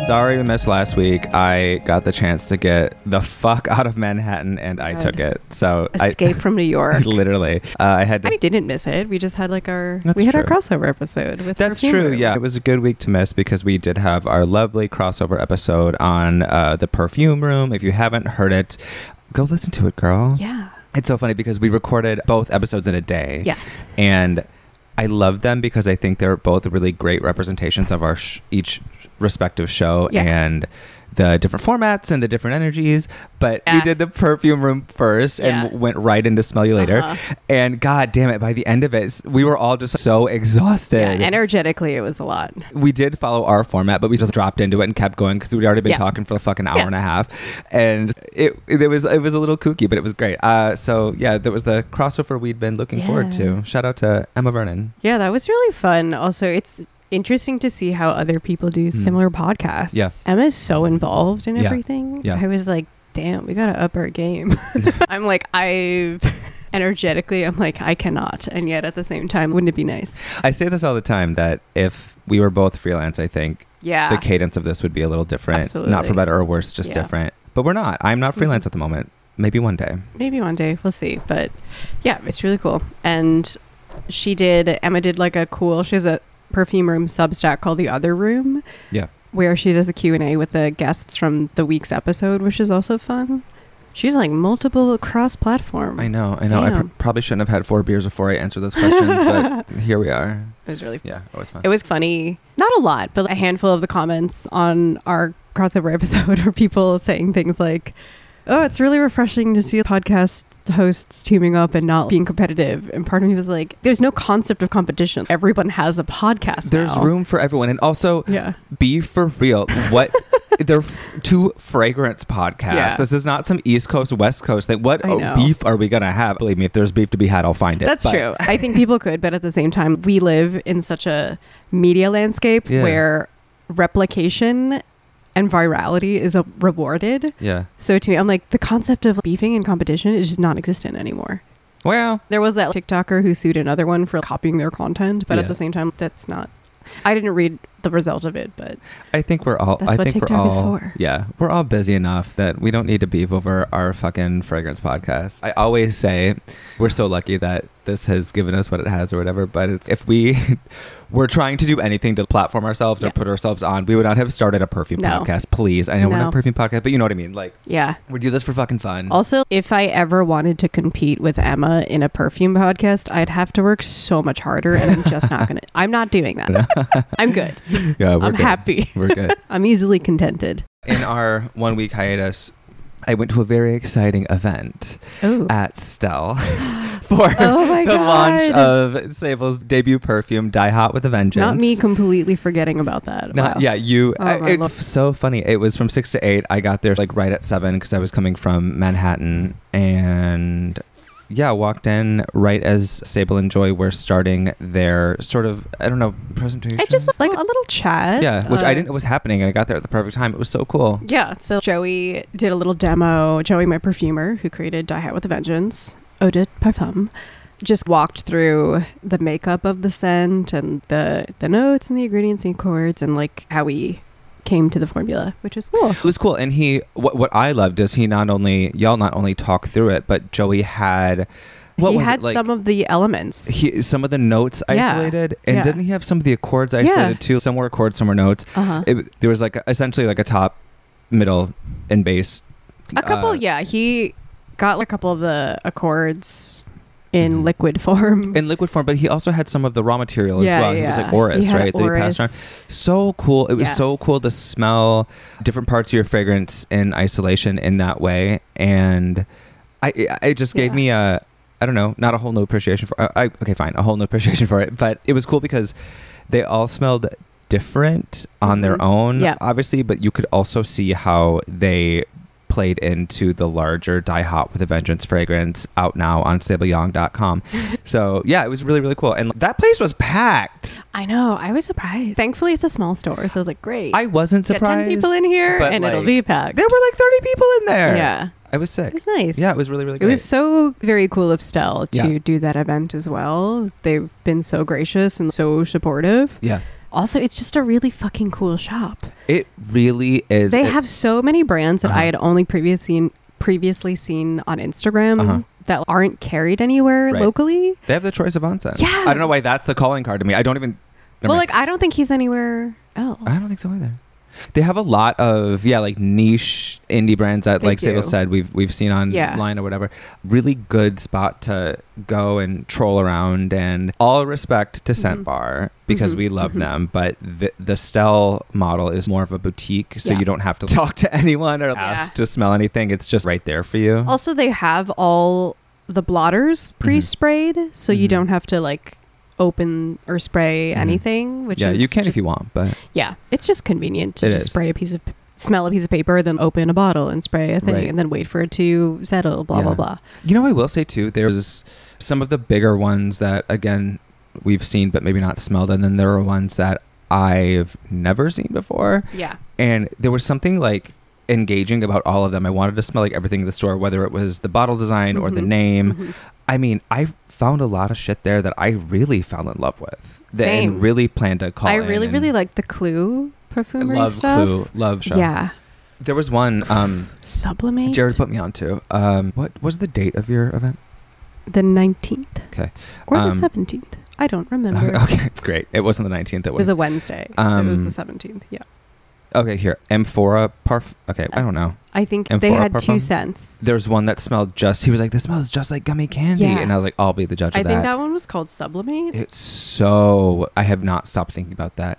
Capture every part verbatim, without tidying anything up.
Sorry we missed last week. I got the chance to get the fuck out of Manhattan and I God. took it. So Escape I, from New York. Literally. Uh, I had to. I didn't miss it. We just had like our That's we had true. our crossover episode with That's Perfume true. Room. Yeah, it was a good week to miss because we did have our lovely crossover episode on uh, the Perfume Room. If you haven't heard it, go listen to it, girl. Yeah. It's so funny because we recorded both episodes in a day. Yes. And I love them because I think they're both really great representations of our sh- each respective show Yeah. and the different formats and the different energies. But Yeah. we did the Perfume Room first and Yeah. w- went right into Smell You Later. Uh-huh. And god damn it, by the end of it, s- we were all just so exhausted. Yeah, energetically, it was a lot. We did follow our format, but we just dropped into it and kept going because we'd already been Yeah. talking for a fucking hour Yeah. and a half, and it it was it was a little kooky, but it was great. Uh, so yeah, that was the crossover we'd been looking forward Yeah. to. Shout out to Emma Vernon. Yeah, that was really fun. Also, it's interesting to see how other people do similar podcasts. Yeah. Emma's so involved in Yeah. everything. Yeah. I was like, damn, we gotta up our game. I'm like, I energetically, I'm like, I cannot. And yet at the same time, wouldn't it be nice? I say this all the time that if we were both freelance, I think Yeah. the cadence of this would be a little different. Absolutely. Not for better or worse, just Yeah. different. But we're not. I'm not freelance Mhm. at the moment. Maybe one day. Maybe one day, we'll see. But yeah, it's really cool. And she did, Emma did like a cool, she has a Perfume Room Substack called The Other Room. Yeah. Where she does a Q and A with the guests from the week's episode, which is also fun. She's like multiple cross-platform. I know. I know. I pr- Damn. probably shouldn't have had four beers before I answered those questions, but here we are. It was really Yeah, always fun. It was funny. Not a lot, but a handful of the comments on our crossover episode were people saying things like, oh, it's really refreshing to see podcast hosts teaming up and not being competitive. And part of me was like, there's no concept of competition. Everyone has a podcast There's now. room for everyone. And also, Yeah. be for real. What they're f- two fragrance podcasts. Yeah. This is not some East Coast, West Coast thing. What I oh, know. beef are we gonna have? Believe me, if there's beef to be had, I'll find it. That's But- true. I think people could, but at the same time, we live in such a media landscape Yeah. where replication and virality is a- rewarded. Yeah. So to me, I'm like, the concept of beefing and competition is just non-existent anymore. Well, There was that TikToker who sued another one for copying their content, but Yeah. at the same time, that's not. I didn't read the result of it, but I think we're all. That's I what think we're TikTok all. is for. Yeah, we're all busy enough that we don't need to beef over our fucking fragrance podcast. I always say we're so lucky that this has given us what it has or whatever. But it's if we were trying to do anything to platform ourselves or Yeah. put ourselves on, we would not have started a perfume No. podcast. Please, I know we're No. not a perfume podcast, but you know what I mean. Like yeah. we do this for fucking fun. Also, if I ever wanted to compete with Emma in a perfume podcast, I'd have to work so much harder, and I'm just not gonna. I'm not doing that. I'm good. yeah, we're I'm good. happy. We're good. I'm easily contented. In our one week hiatus, I went to a very exciting event Oh. at Stell for Oh my the God. launch of Sable's debut perfume, Die Hot with a Vengeance. Not me completely forgetting about that. Not, Wow. Yeah, you. Oh, I- my it's Lord. so funny. It was from six to eight. I got there like right at seven because I was coming from Manhattan, and yeah, walked in right as Sable and Joy were starting their sort of I don't know presentation. It just like a little chat. yeah, which I Uh, didn't know was happening, and I got there at the perfect time. It was so cool. Yeah, so Joey did a little demo. Joey, my perfumer, who created Die Hot with a Vengeance, Eau de Parfum, just walked through the makeup of the scent and the the notes and the ingredients and the chords and like how we came to the formula, which is cool. It was cool, and he what what I loved is he not only y'all not only talked through it, but Joey had what he was had it, like, some of the elements. he, some of the notes Yeah. isolated, and Yeah. didn't he have some of the accords isolated Yeah. too? Some were chords, some were notes. Uh-huh. It, there was like a, essentially like a top, middle, and bass. A couple, uh, yeah. He got like a couple of the accords in Mhm. liquid form. in liquid form, but he also had some of the raw material as Yeah, well. He was yeah. like Oris, He had right? That he passed Oris. around. So cool. It was Yeah. so cool to smell different parts of your fragrance in isolation in that way. And I it just gave Yeah. me a, I don't know, not a whole new appreciation for, I, okay, fine, a whole new appreciation for it. But it was cool because they all smelled different on their Mhm. own, Yeah. obviously, but you could also see how they played into the larger Die Hot with a Vengeance fragrance out now on sable young dot com. So yeah, it was really, really cool. And that place was packed. I know. I was surprised. Thankfully, it's a small store, so I was like, great. I wasn't Get surprised. ten people in here, but, and it'll like, be packed. There were like thirty people in there. Yeah. I was sick. It was nice. Yeah, it was really, really It great. was so very cool of Stell to Yeah. do that event as well. They've been so gracious and so supportive. Yeah. Also, it's just a really fucking cool shop. It really is. They it, have so many brands that uh-huh. I had only previously seen, previously seen on Instagram Uh-huh. that aren't carried anywhere Right. locally. They have the choice of onsen. Yeah. I don't know why that's the calling card to me. I don't even. never Well, mind. like, I don't think he's anywhere else. I don't think so either. They have a lot of yeah, like niche indie brands that, They like Sable do. said, we've we've seen online Yeah. or whatever. Really good spot to go and troll around. And all respect to Scent Mhm. Bar because Mhm, we love mhm. them, but the the Stell model is more of a boutique, so Yeah. you don't have to talk to anyone or ask to smell anything. It's just right there for you. Also, they have all the blotters pre-sprayed, so you Mhm. don't have to like open or spray Mhm. anything. Which yeah, is you can if just- you want, but Yeah, it's just convenient to It just is. spray a piece of, smell a piece of paper, then open a bottle and spray a thing, Right. and then wait for it to settle. Blah blah Yeah. blah. you know, I will say too, there's some of the bigger ones that again we've seen but maybe not smelled, and then there are ones that I've never seen before, Yeah. and there was something like engaging about all of them. I wanted to smell like everything in the store, whether it was the bottle design or the Mhm. name. Mhm. I mean, I found a lot of shit there that I really fell in love with. That- Same. And really planned to call I in really and really like the Clue perfumery love stuff. Clue, love show. Yeah. There was one um Sublimate. Jared put me on to. Um what was the date of your event? the nineteenth. Okay. Or Um, the seventeenth. I don't remember. Okay, great. It wasn't the nineteenth. It It was was a Wednesday. so it was Um, the seventeenth. Yeah. Okay, here. Amphora parf. Okay, I don't know. I think and they for a had parfum? two scents. There's one that smelled just. He was like, "This smells just like gummy candy," Yeah. and I was like, "I'll be the judge of I that." think that one was called Sublimate. It's so. I have not stopped thinking about that.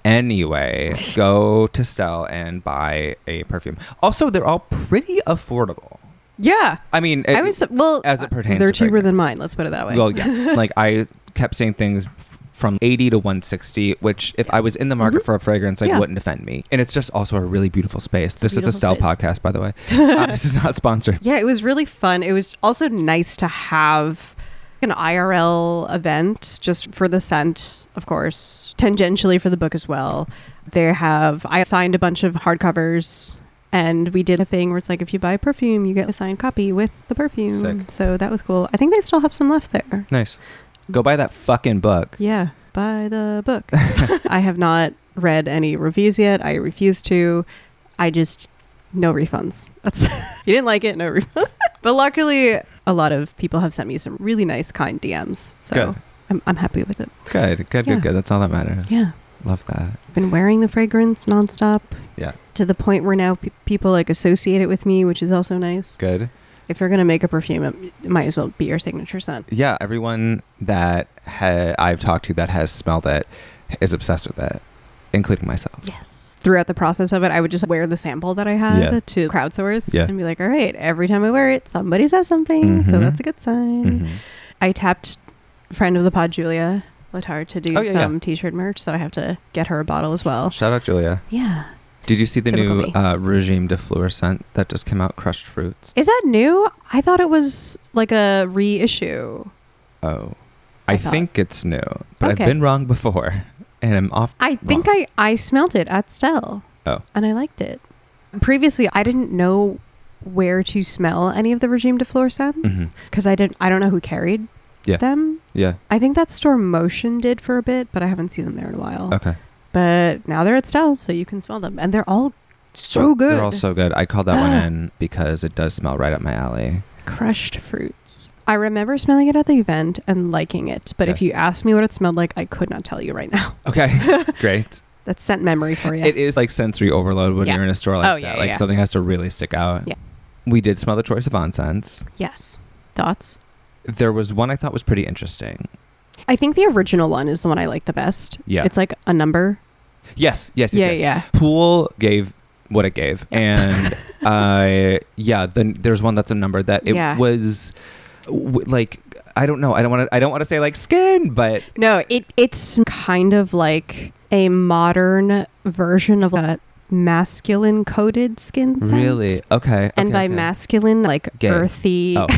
Anyway, go to Stell and buy a perfume. Also, they're all pretty affordable. Yeah. I mean, I it- was well as it pertains They're to cheaper than fragrance. mine. Let's put it that way. Well, yeah. Like I kept saying things f- from eighty to one sixty, which if I was in the market Mhm. for a fragrance, like Yeah. wouldn't offend me. And it's just also a really beautiful space. a This is a beautiful Stell space. podcast, by the way. Uh, this is not sponsored. Yeah, it was really fun. It was also nice to have an I R L event just for the scent, of course, tangentially for the book as well. They have, I signed a bunch of hardcovers and we did a thing where it's like, if you buy a perfume, you get a signed copy with the perfume. Sick. So that was cool. I think they still have some left there. Nice. Go buy that fucking book. Yeah, buy the book. I have not read any reviews yet. I refuse to. I just, no refunds. That's you didn't like it, no refunds. But luckily, a lot of people have sent me some really nice, kind D Ms. So Good. I'm, I'm happy with it. Good, good, Yeah. good, good. That's all that matters. Yeah. Love that. I've been wearing the fragrance nonstop Yeah. to the point where now pe- people like associate it with me, which is also nice. Good. If you're going to make a perfume, it, it might as well be your signature scent. Yeah. Everyone that ha- I've talked to that has smelled it is obsessed with it, including myself. Yes. Throughout the process of it, I would just wear the sample that I had Yeah. to crowdsource Yeah. and be like, all right, every time I wear it, somebody says something. So Mhm. that's a good sign. Mhm. I tapped friend of the pod, Julia Letard, to do Oh, yeah, some yeah. t-shirt merch. So I have to get her a bottle as well. Shout out, Julia. Yeah. Did you see the Typical new me. uh, Regime de Fleur scent that just came out? Crushed Fruits. Is that new? I thought it was like a reissue. Oh, I I, thought. think it's new, but Okay. I've been wrong before, and I'm off. I think I, I smelled it at Stell. Oh. And I liked it. Previously, I didn't know where to smell any of the Regime de Fleur scents Mhm. because I didn't. I don't know who carried Yeah. them. Yeah. I think that store Motion did for a bit, but I haven't seen them there in a while. Okay. But now they're at Stell, so you can smell them, and they're all so good. They're all so good. I called that one in because it does smell right up my alley. Crushed Fruits. I remember smelling it at the event and liking it, but if Okay. you asked me what it smelled like, I could not tell you right now. Okay. Great. That's scent memory for you. It is like sensory overload when Yeah. you're in a store like Oh, that. yeah, like yeah. something has to really stick out. Yeah. We did smell the choice of scents. Yes. Thoughts? There was one I thought was pretty interesting. I think the original one is the one I like the best. Yeah. It's like a number. Yes. Yes. Yes. yeah, yes. yeah. Pool gave what it gave, Yeah. and uh, yeah. Then there's one that's a number that it Yeah. was w- like I don't know. I don't want to. I don't want to say like skin, but No, it it's kind of like a modern version of a masculine coated skin scent. really okay. And okay, by okay. masculine, like Gay. earthy, Oh.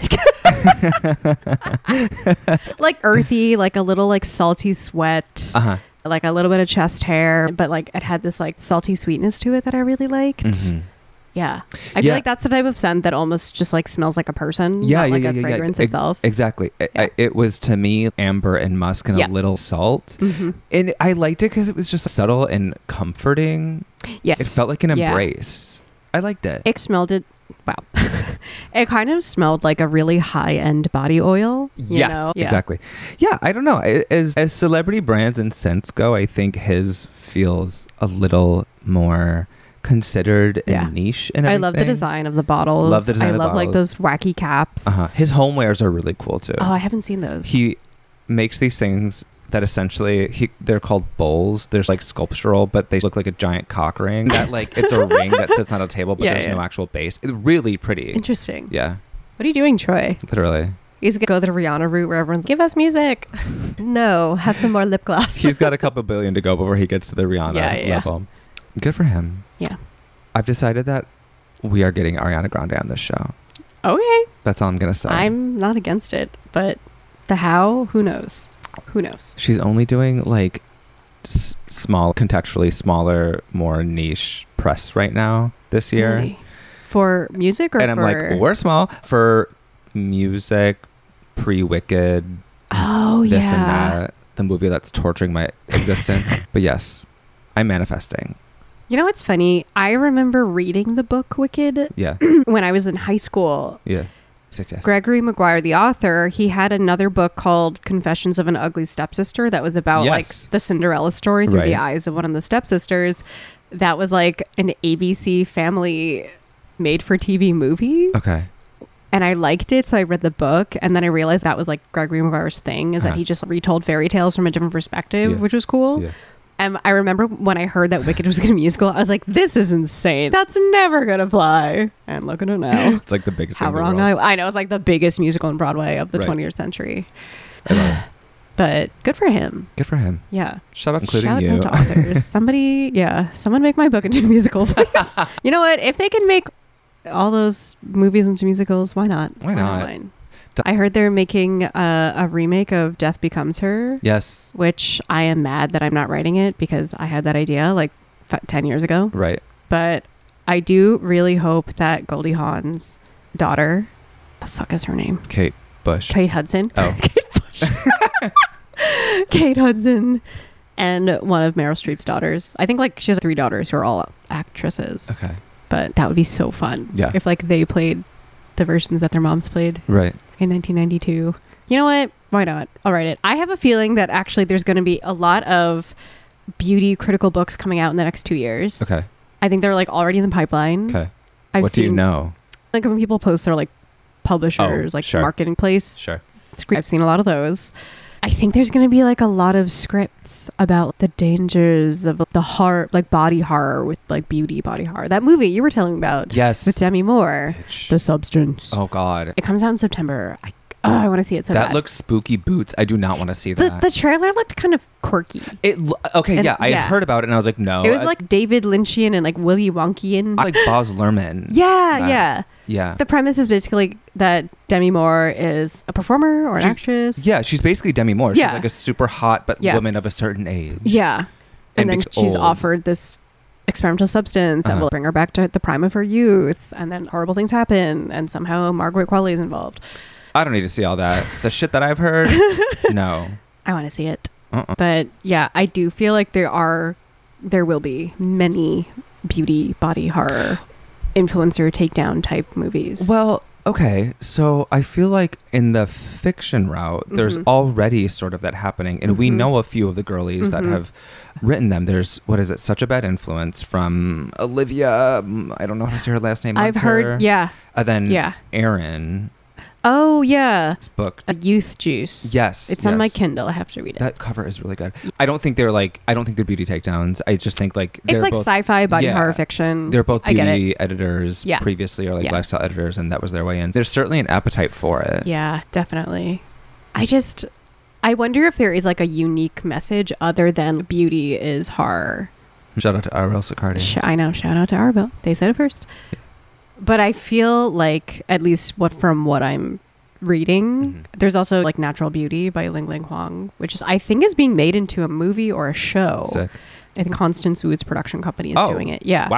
like earthy, like a little like salty sweat, Uh huh. like a little bit of chest hair, but like it had this like salty sweetness to it that I really liked. Mhm. Yeah. I feel Yeah. like that's the type of scent that almost just like smells like a person. Yeah, not yeah, like yeah, a yeah, yeah. fragrance Ex- itself. Exactly. It, Yeah. I, it was to me amber and musk and Yeah. a little salt. Mm-hmm. And I liked it because it was just subtle and comforting. Yes. It felt like an Yeah. embrace. I liked it. It smelled it. Wow. It kind of smelled like a really high-end body oil. you Yes, know? Yeah. exactly. Yeah, I don't know. I- As as celebrity brands and scents go, I think his feels a little more considered and Yeah. niche. And I love the design of the bottles. Love the design I of the love like bottles. those wacky caps. Uh-huh. His homewares are really cool too. Oh, I haven't seen those. He makes these things that essentially he, they're called bowls. There's like sculptural, but they look like a giant cock ring. That like it's a ring that sits on a table, but Yeah, there's yeah. no actual base. It's really pretty. Interesting. Yeah, What are you doing, Troy? literally. He's gonna go the Rihanna route where everyone's give us music. No, have some more lip gloss. He's got a couple billion to go before he gets to the Rihanna Yeah, yeah, yeah. level. Good for him. Yeah. I've decided that we are getting Ariana Grande on this show. Okay. That's all I'm gonna say. I'm not against it, but the how, who knows? Who knows? She's only doing like s- small, contextually smaller, more niche press right now this year. Really? For music or And I'm for... like, we're small for music, pre-Wicked, Oh, this yeah. and that, the movie that's torturing my existence. But yes, I'm manifesting. You know what's funny? I remember reading the book Wicked Yeah, when I was in high school. yeah. Yes, yes. Gregory Maguire, the author, he had another book called Confessions of an Ugly Stepsister that was about Yes. like the Cinderella story through the Right. eyes of one of the stepsisters. That was like an A B C family made for T V movie. Okay. And I liked it, so I read the book, and then I realized that was like Gregory Maguire's thing, is Uh-huh. that he just retold fairy tales from a different perspective, Yeah. which was cool. Yeah. And I remember when I heard that Wicked was going to be musical, I was like, this is insane. That's never going to fly. And look at it now. It's like the biggest How thing in the wrong world. I I know, it's like the biggest musical on Broadway of the Right. twentieth century. I love it. But good for him. Good for him. Yeah. Shout out, including Shout you. out to authors. Somebody, yeah, someone make my book into a musical, please. You know what? If they can make all those movies into musicals, why not? Why not? mine? I heard they're making a, a remake of Death Becomes Her, Yes. which I am mad that I'm not writing it because I had that idea like f- ten years ago. Right. But I do really hope that Goldie Hawn's daughter, the fuck is her name? Kate Bush. Kate Hudson. Oh. Kate Bush. Kate Hudson and one of Meryl Streep's daughters. I think like she has three daughters who are all actresses. Okay. But that would be so fun. Yeah. If like they played the versions that their moms played Right. in nineteen ninety-two. You know what? Why not? I'll write it. I have a feeling that actually there's going to be a lot of beauty critical books coming out in the next two years. Okay. I think they're like already in the pipeline. Okay. I've what do you seen- know? Like when people post their like publishers, Oh, like sure. marketing place. Sure. I've seen a lot of those. I think there's going to be like a lot of scripts about the dangers of the horror, like body horror with like beauty body horror. That movie you were telling about Yes. with Demi Moore, Bitch. The Substance. Oh God. It comes out in September. I oh, I want to see it so that bad. looks spooky boots. I do not want to see the, that. the trailer looked kind of quirky. it lo- okay, And- yeah, I yeah. heard about it and I was like, no. It was I- like David Lynchian and like Willy Wonkian. I like Boz Lerman. yeah, that. yeah. Yeah. The premise is basically that Demi Moore is a performer or an She- actress. Yeah, she's basically Demi Moore. She's Yeah. like a super hot but Yeah. woman of a certain age. Yeah. And, And then becomes she's old. offered this experimental substance that Uh-huh. will bring her back to the prime of her youth. And then horrible things happen. And somehow Margaret Qualley is involved. I don't need to see all that. The shit that I've heard, no. I want to see it. Uh-uh. But yeah, I do feel like there are, there will be many beauty, body horror, influencer takedown type movies. Well, okay. So I feel like in the fiction route, there's Mhm. already sort of that happening. And we Mhm. know a few of the girlies that Mhm. have written them. There's, what is it? Such a Bad Influence from Olivia. um, I don't know how to say her last name. I've Munter. heard, yeah. And then Yeah. Aaron's Oh, yeah. book. A Youth Juice. Yes. It's on my yes. Kindle. I have to read it. That cover is really good. I don't think they're like, I don't think they're beauty takedowns. I just think like, It's they're like both, sci-fi body yeah. horror fiction. they're both I get it. beauty editors Yeah. previously or like Yeah. lifestyle editors, and that was their way in. There's certainly an appetite for it. Yeah, definitely. I just, I wonder if there is like a unique message other than beauty is horror. Shout out to R L Sicardi. Sh- I know, shout out to Arabelle. They said it first. Yeah. But I feel like, at least what from what I'm reading, Mhm. there's also like Natural Beauty by Ling Ling Huang, which is, I think, is being made into a movie or a show. Sick. I think Constance Wu's production company is Oh, doing it. Yeah. Wow.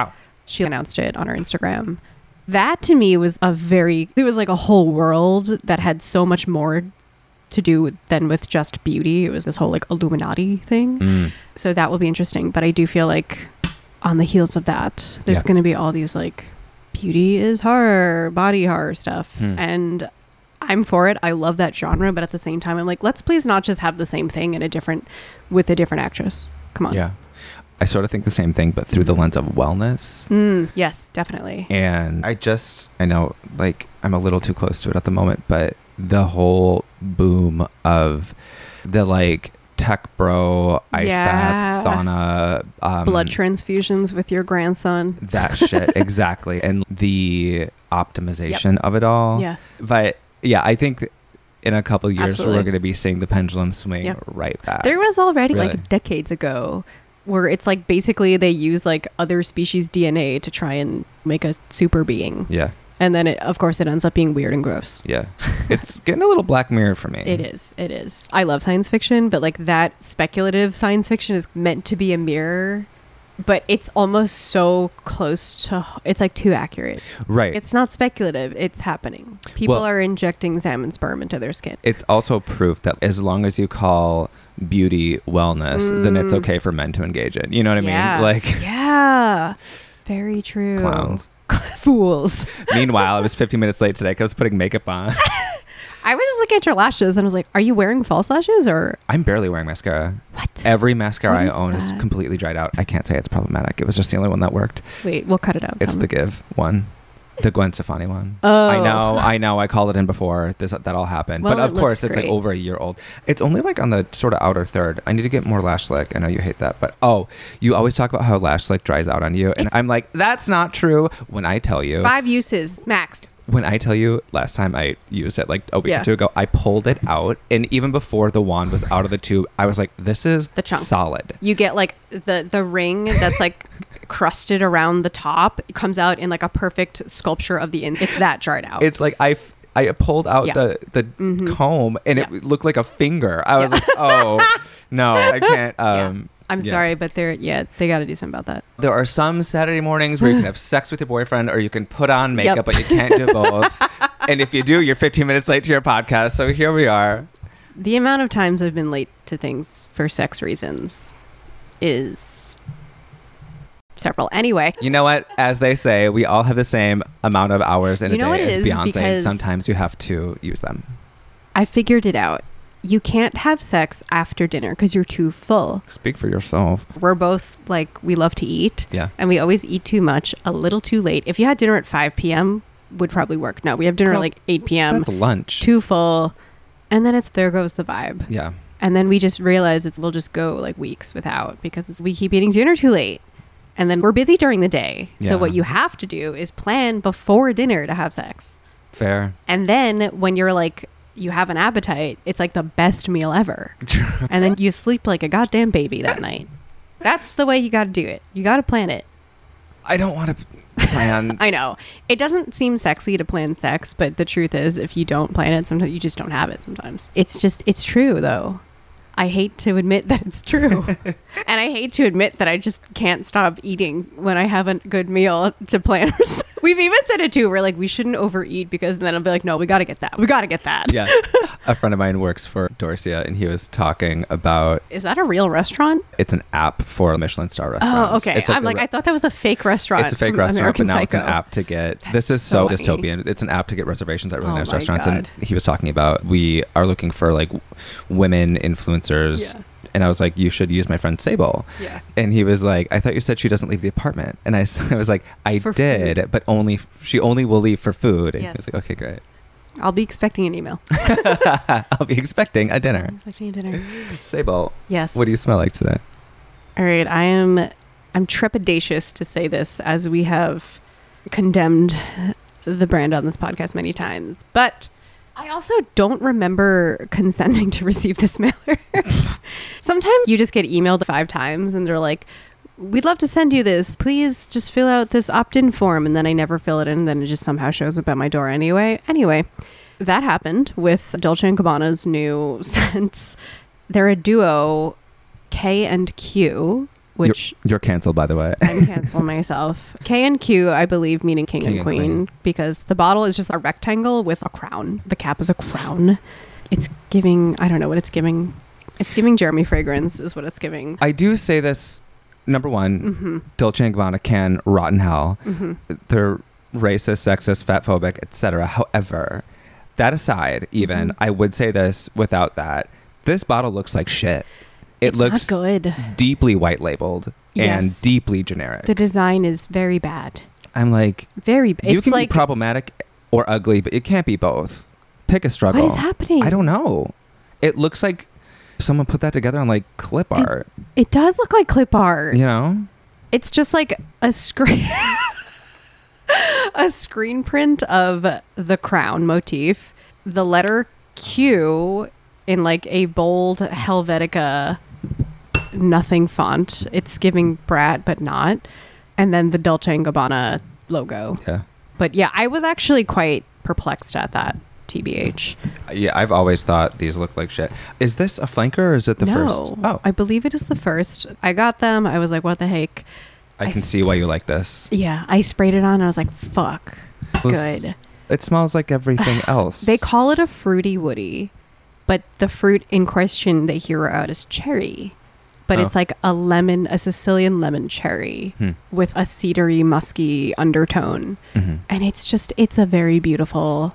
She announced it on her Instagram. That to me was a very, it was like a whole world that had so much more to do with, than with just beauty. It was this whole like Illuminati thing. Mm. So that will be interesting. But I do feel like on the heels of that, there's Yeah. going to be all these like beauty is horror, body horror stuff. Hmm. And I'm for it. I love that genre. But at the same time, I'm like, let's please not just have the same thing in a different, with a different actress. Come on. Yeah. I sort of think the same thing, but through the lens of wellness. Mm, yes, definitely. And I just, I know, like, I'm a little too close to it at the moment, but the whole boom of the, like, tech bro, ice Yeah. bath, sauna. Um, Blood transfusions with your grandson. That shit, exactly. And the optimization of it all. Yeah. But, yeah, I think in a couple years, Absolutely. we're going to be seeing the pendulum swing Yep. right back. There was already Really? like decades ago where it's like basically they use like other species D N A to try and make a super being. Yeah. And then it, of course it ends up being weird and gross. Yeah. It's getting a little Black Mirror for me. It is. It is. I love science fiction, but like that speculative science fiction is meant to be a mirror, but it's almost so close to, it's like too accurate. Right. It's not speculative. It's happening. People Well- are injecting salmon sperm into their skin. It's also proof that as long as you call beauty wellness, then it's Mm. okay for men to engage in. You know what I Yeah. mean? Like Yeah. Very true. clowns. Fools. Meanwhile, I was fifteen minutes late today because I was putting makeup on. I was just looking at your lashes and I was like, are you wearing false lashes or I'm barely wearing mascara. what? Every mascara What I is own is that? completely dried out. I can't say it's problematic. It was just the only one that worked. Wait, we'll cut it out. It's Tell the me. Give one. The Gwen Stefani one. Oh. I know, I know. I called it in before this that all happened, Well, but of it course, looks it's like great. over a year old. It's only like on the sort of outer third. I need to get more lash slick. I know you hate that, but oh, you always talk about how lash slick dries out on you, and It's- I'm like, that's not true. When I tell you, Five uses max. when I tell you, last time I used it like a week Yeah. or two ago, I pulled it out, and even before the wand was out of the tube, I was like, this is The chunk. solid. You get like the the ring that's like crusted around the top. It comes out in like a perfect sculpture of the in. It's that dried out. It's like I, f- I pulled out Yeah. the the Mhm. comb, and Yeah. it looked like a finger. I was Yeah. like, oh no, I can't. Yeah. Um, I'm yeah. sorry, but they're yeah, they got to do something about that. There are some Saturday mornings where you can have sex with your boyfriend, or you can put on makeup, Yep. but you can't do both. And if you do, you're fifteen minutes late to your podcast. So here we are. The amount of times I've been late to things for sex reasons is several. Anyway, You know what? As they say, we all have the same amount of hours in You a know day what it as is? Beyonce. And Because- sometimes you have to use them. I figured it out. You can't have sex after dinner because you're too full. Speak for yourself. We're both like, we love to eat. Yeah. And we always eat too much, a little too late. If you had dinner at five p.m., would probably work. No, we have dinner Girl, at like eight p.m., That's lunch. too full. And then it's, there goes the vibe. Yeah. And then we just realize it's, we'll just go like weeks without because it's, we keep eating dinner too late. And then we're busy during the day. Yeah. So what you have to do is plan before dinner to have sex. Fair. And then when you're like, you have an appetite, it's like the best meal ever. And then you sleep like a goddamn baby that night. That's the way you got to do it. You got to plan it. I don't want to plan. I know. It doesn't seem sexy to plan sex, but the truth is if you don't plan it, sometimes you just don't have it sometimes. It's just, it's true though. I hate to admit that it's true. And I hate to admit that I just can't stop eating when I have a good meal to plan. We've even said it too. We're like, we shouldn't overeat because then I'll be like, no, we got to get that. We got to get that. Yeah. A friend of mine works for Dorsia, and he was talking about Is that a real restaurant? it's an app for Michelin star restaurants. Oh, okay. It's I'm the like, re- I thought that was a fake restaurant. it's a fake from restaurant, American but now it's an Psycho. app to get. That's This is so, so funny. dystopian. It's an app to get reservations at really Oh nice my restaurants. God. And he was talking about we are looking for like w- women influencers. Yeah. And I was like, you should use my friend Sable. Yeah. And he was like, I thought you said she doesn't leave the apartment. And I, s- I was like, I For did, food. but only f- she only will leave for food. And Yes. he was like, okay, great. I'll be expecting an email. I'll be expecting a dinner. I'm expecting a dinner. Sable, Yes. what do you smell like today? All right. I am, I'm trepidatious to say this as we have condemned the brand on this podcast many times, but I also don't remember consenting to receive this mailer. Sometimes you just get emailed five times and they're like, we'd love to send you this. Please just fill out this opt-in form. And then I never fill it in. And then it just somehow shows up at my door anyway. Anyway, that happened with Dolce and Gabbana's new scents. They're a duo, K and Q, which you're, you're canceled, by the way. I'm canceling myself. K and Q, I believe, meaning king, King and, and queen, queen. because the bottle is just a rectangle with a crown. The cap is a crown. It's giving, I don't know what it's giving. It's giving Jeremy fragrance is what it's giving. I do say this, number one, Mm-hmm. Dolce and Gabbana can rot in hell. Mm-hmm. They're racist, sexist, fatphobic, et cetera. However, that aside, even, Mm-hmm. I would say this without that. This bottle looks like shit. It It's looks not good. deeply white labeled Yes. and deeply generic. The design is very bad. I'm like, Very bad. you It's can like, be problematic or ugly, but it can't be both. Pick a struggle. what is happening? I don't know. It looks like someone put that together on like clip art. It does look like clip art. You know? It's just like a screen a screen print of the crown motif, the letter Q in like a bold Helvetica nothing font. It's giving brat but not. And then the Dolce and Gabbana logo. Yeah. But yeah, I was actually quite perplexed at that, T B H. Yeah, I've always thought these look like shit. Is this a flanker or is it the no, first? Oh, I believe it is the first. I got them. I was like, what the heck? I I can s- see why you like this. Yeah, I sprayed it on and I was like, fuck. This- Good. It smells like everything else. They call it a fruity woody, but the fruit in question they hear out is cherry. But Oh. it's like a lemon, a Sicilian lemon cherry Hmm. with a cedary, musky undertone. Mhm. And it's just, it's a very beautiful,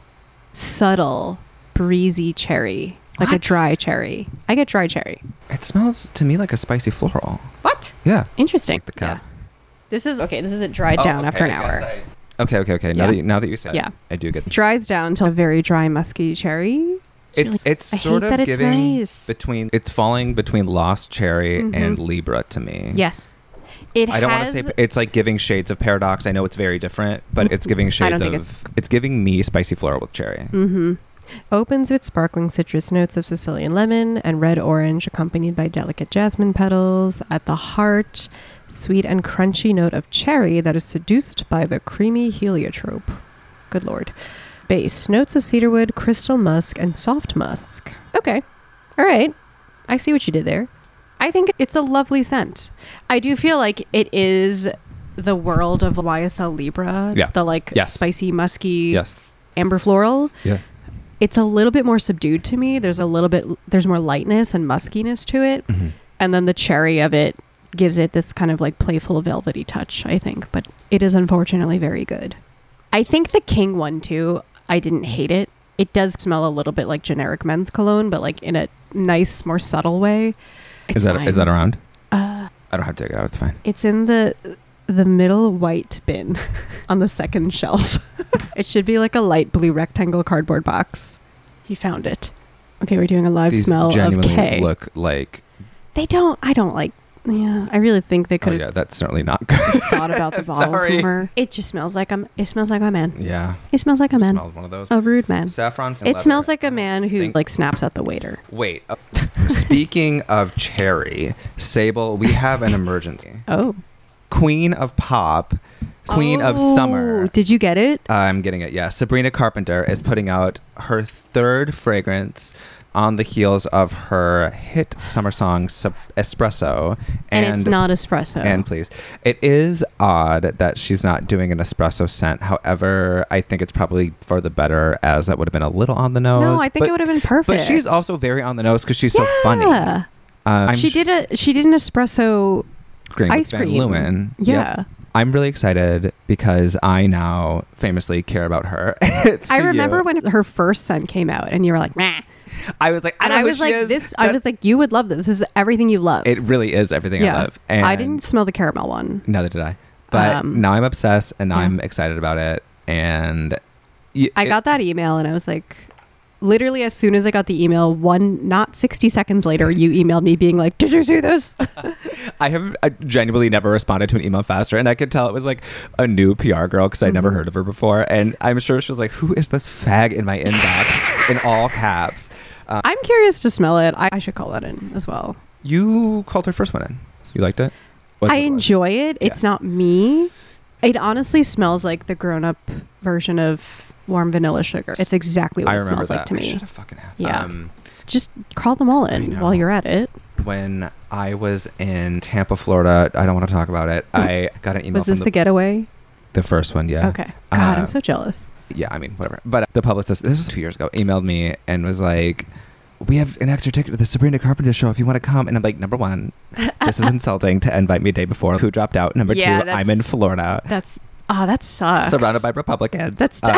subtle, breezy cherry. Like a What? dry cherry. I get dry cherry. It smells to me like a spicy floral. What? Yeah. Interesting. Like the cap. Yeah. This is, okay, this is it dried down Oh, after an okay, I guess hour. I- okay, okay, okay. Now Yeah. that you, now that you said, Yeah. it, I do get. Dries down to a very dry, musky cherry. It's really- it's I sort hate of that it's giving nice. between. It's falling between Lost Cherry Mhm. and Libra to me. Yes. It I don't want to has- say it's like giving shades of Paradox. I know it's very different, but it's giving I shades don't of. think It's, it's- giving me spicy floral with cherry. Mm-hmm. Opens with sparkling citrus notes of Sicilian lemon and red orange, accompanied by delicate jasmine petals. At the heart, sweet and crunchy note of cherry that is seduced by the creamy heliotrope. Good lord. Base, notes of cedarwood, crystal musk, and soft musk. Okay. All right. I see what you did there. I think it's a lovely scent. I do feel like it is the world of Y S L Libra. Yeah. The like Yes. spicy, musky, Yes. amber floral. Yeah. It's a little bit more subdued to me. There's a little bit, there's more lightness and muskiness to it. Mhm. And then the cherry of it gives it this kind of like playful, velvety touch, I think. But it is unfortunately very good. I think the King one too, I didn't hate it. It does smell a little bit like generic men's cologne, but like in a nice, more subtle way. It's Is that fine. is that around? Uh, I don't have to take it out. It's fine. it's in the the middle white bin on the second shelf. It should be like a light blue rectangle cardboard box. You found it. Okay, we're doing a live These smell of genuinely K. look like. They don't. I don't like. Yeah, I really think they Oh could have yeah, that's certainly not good. thought about the bottles Sorry. more. It just smells like a. It smells like a man. Yeah. It smells like a man. Smelled one of those. A rude man. Saffron. It smells like a man who Think- like snaps at the waiter. Wait. uh, speaking of cherry, Sable, we have an emergency. Oh. Queen of Pop, Queen of Oh, Summer. Did you get it? I'm getting it. Yeah, Sabrina Carpenter is putting out her third fragrance on the heels of her hit summer song Sub- Espresso, And, it's not espresso. And please, it is odd that she's not doing an espresso scent. However, I think it's probably for the better, as that would have been a little on the nose. no, I think but, it would have been perfect. But she's also very on the nose because she's so funny. Yeah. Um, I'm she sh- did a. She did an espresso Green with ice Van cream. Leeuwen. Yeah. Yep. I'm really excited because I now famously care about her. It's I to remember you. when her first scent came out, and you were like, "Meh," I was like, I and know I who was she like, is. "This." I That- was like, "You would love this. This is everything you love." It really is everything I yeah. love. And I didn't smell the caramel one. Neither did I. But Um, now I'm obsessed and now yeah. I'm excited about it. And y- I it- got that email, and I was like, literally, as soon as I got the email, one not sixty seconds later, you emailed me being like, "Did you see this?" I have I genuinely never responded to an email faster, and I could tell it was like a new P R girl because I'd never Mhm. heard of her before, and I'm sure she was like, "Who is this fag in my inbox?" in all caps. Uh, I'm curious to smell it. I, I should call that in as well. you called her first one in. You liked it? What's I it like? enjoy it. It's Yeah. not me. It honestly smells like the grown-up version of warm vanilla sugar. It's exactly what I it remember smells that. like to I me. should have fucking had. Yeah. Um, Just call them all I in know. while you're at it. when I was in Tampa, Florida. I don't want to talk about it. I got an email. Was this from the, the getaway? The first one, yeah. Okay. God, Uh, I'm so jealous. Yeah, I mean, whatever. But the publicist, this was two years ago, emailed me and was like, we have an extra ticket to the Sabrina Carpenter show if you want to come. And I'm like, number one, this is insulting to invite me a day before. Who dropped out? Number Yeah, two, that's- I'm in Florida. That's oh, that sucks. Surrounded by Republicans. That's Uh,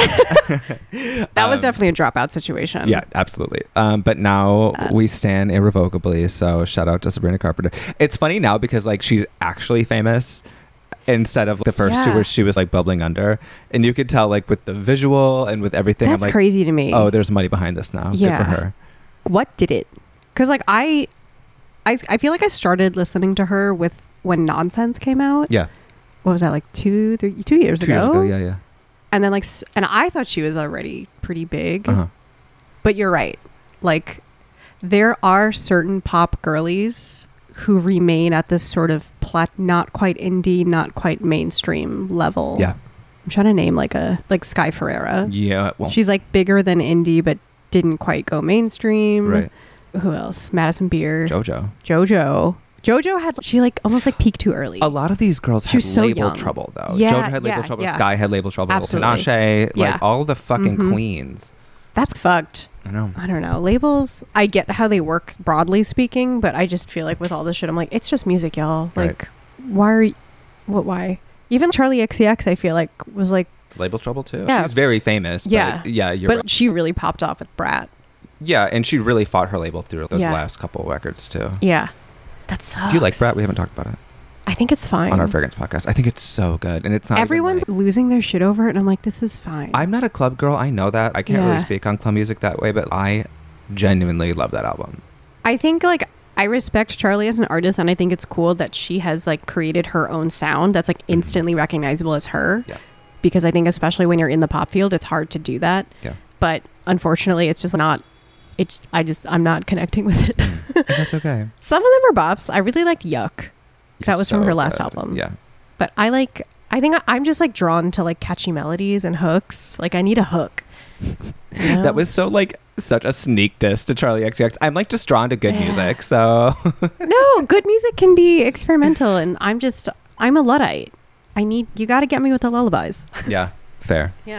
that was um, definitely a dropout situation. Yeah, absolutely. Um, but now Uh, we stand irrevocably. So shout out to Sabrina Carpenter. It's funny now because like she's actually famous instead of the first two Yeah. where she was like bubbling under. And you could tell like with the visual and with everything. That's I'm like, crazy to me. oh, there's money behind this now. Yeah. Good for her. What did it? Because like I, I, I feel like I started listening to her with when Nonsense came out. Yeah. What was that, like two, three, two years Two ago? years ago. Yeah, yeah. And then like, s- and I thought she was already pretty big. Uh-huh. But you're right. Like, there are certain pop girlies who remain at this sort of plat, not quite indie, not quite mainstream level. Yeah. I'm trying to name like a like Sky Ferreira. Yeah. Well, She's like bigger than indie, but didn't quite go mainstream. right. Who else? Madison Beer. JoJo. JoJo. JoJo had she like almost like peaked too early. A lot of these girls She had was so label young. trouble though. Yeah, JoJo had label yeah, trouble. yeah. Sky had label trouble. Absolutely. Tinashe, like Yeah. all the fucking Mhm. queens. That's fucked. I know. I don't know. Labels, I get how they work broadly speaking, but I just feel like with all this shit, I'm like, it's just music, y'all. Right. Like, why are you, what, why? Even Charlie X C X, I feel like, was like, Label trouble too. Yeah. She's very famous. Yeah. But yeah, you're but right. she really popped off with Brat. Yeah, and she really fought her label through the Yeah. last couple of records too. Yeah. That sucks. Do you like Brat? We haven't talked about it I think it's fine. on our Fragrance podcast. I think it's so good, and it's not. even, Everyone's like- losing their shit over it, and I'm like, this is fine. I'm not a club girl. I know that. I can't Yeah. really speak on club music that way, but I genuinely love that album. I think like I respect Charlie as an artist, and I think it's cool that she has like created her own sound that's like instantly recognizable as her. Yeah. Because I think especially when you're in the pop field, it's hard to do that. Yeah. But unfortunately, it's just not. It's I just I'm not connecting with it. That's okay. Some of them are bops. I really liked Yuck. That was from So her last good. album. Yeah. But I like. I think I- I'm just like drawn to like catchy melodies and hooks. Like I need a hook. You know? That was so like such a sneak diss to Charlie X C X. I'm like just drawn to good Yeah. music, so No, good music can be experimental, and I'm just I'm a Luddite. I need you got to get me with the lullabies. yeah, fair. Yeah.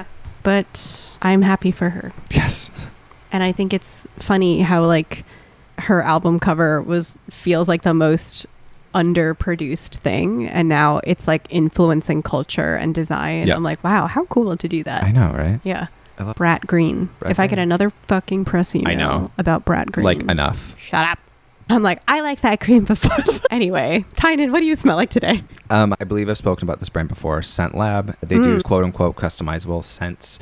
But I'm happy for her. Yes. And I think it's funny how like her album cover was feels like the most underproduced thing, and now it's like influencing culture and design. Yeah. I'm like, wow, how cool to do that. I know, right? Yeah. I love Brat Green. Brat if I get Green. another fucking press email I know. about Brat Green. Like enough. Shut up. I'm like, I like that cream before. Anyway, Tynan, what do you smell like today? Um, I believe I've spoken about this brand before, Scent Lab. They do Mm. quote unquote customizable scents.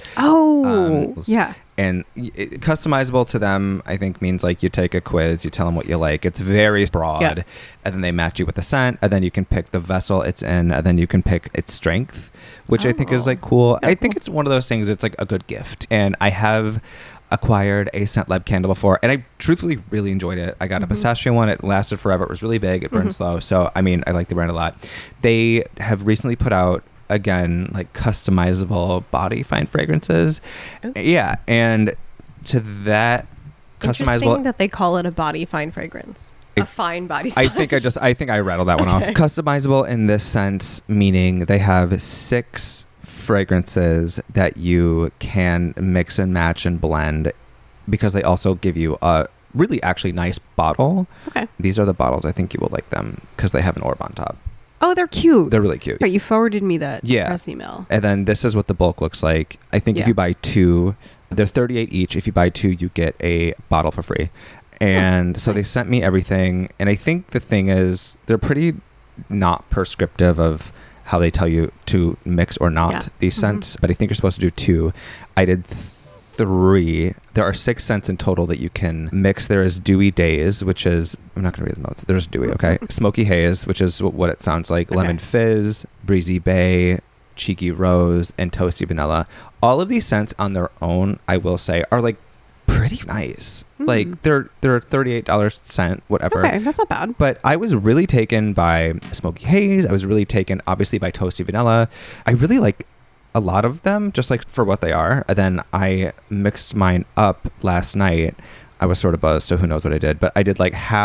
Oh, Um, yeah. And y- it, customizable to them, I think, means like you take a quiz, you tell them what you like. It's very broad, Yeah. and then they match you with the scent, and then you can pick the vessel it's in, and then you can pick its strength, which I think is Oh. like cool. Yeah, I think cool. it's one of those things. It's like a good gift, and I have acquired a Scent Lab candle before, and I truthfully really enjoyed it. I got a Mhm. pistachio one. It lasted forever. It was really big. It burned Mhm. slow. So I mean, I like the brand a lot. They have recently put out again like customizable body fine fragrances. Oh. Yeah, and to that Interesting customizable. that they call it a body fine fragrance. It- a fine body I splash. think I just I think I rattled that one Okay. off. Customizable in this sense, meaning they have six fragrances that you can mix and match and blend, because they also give you a really actually nice bottle. Okay. These are the bottles. I think you will like them because they have an orb on top. Oh, they're cute. They're really cute. Right, you forwarded me that Yeah. press email. And then this is what the bulk looks like. I think if Yeah. you buy two, they're thirty-eight each. If you buy two, you get a bottle for free. And so they nice. sent me everything. And I think the thing is, they're pretty not prescriptive of how they tell you to mix or not Yeah. these Mhm. scents. But I think you're supposed to do two. I did three. There are six scents in total that you can mix. There is Dewy Days, which is, I'm not going to read the notes. There's Dewy, okay? Smoky Haze, which is what it sounds like. Okay. Lemon Fizz, Breezy Bay, Cheeky Rose, and Toasty Vanilla. All of these scents on their own, I will say, are like pretty nice. Mm. Like they're they're a thirty-eight dollars scent, whatever. Okay, that's not bad. But I was really taken by Smoky Haze. I was really taken, obviously, by Toasty Vanilla. I really like a lot of them, just like for what they are. And then I mixed mine up last night. I was sort of buzzed, so who knows what I did. But I did like half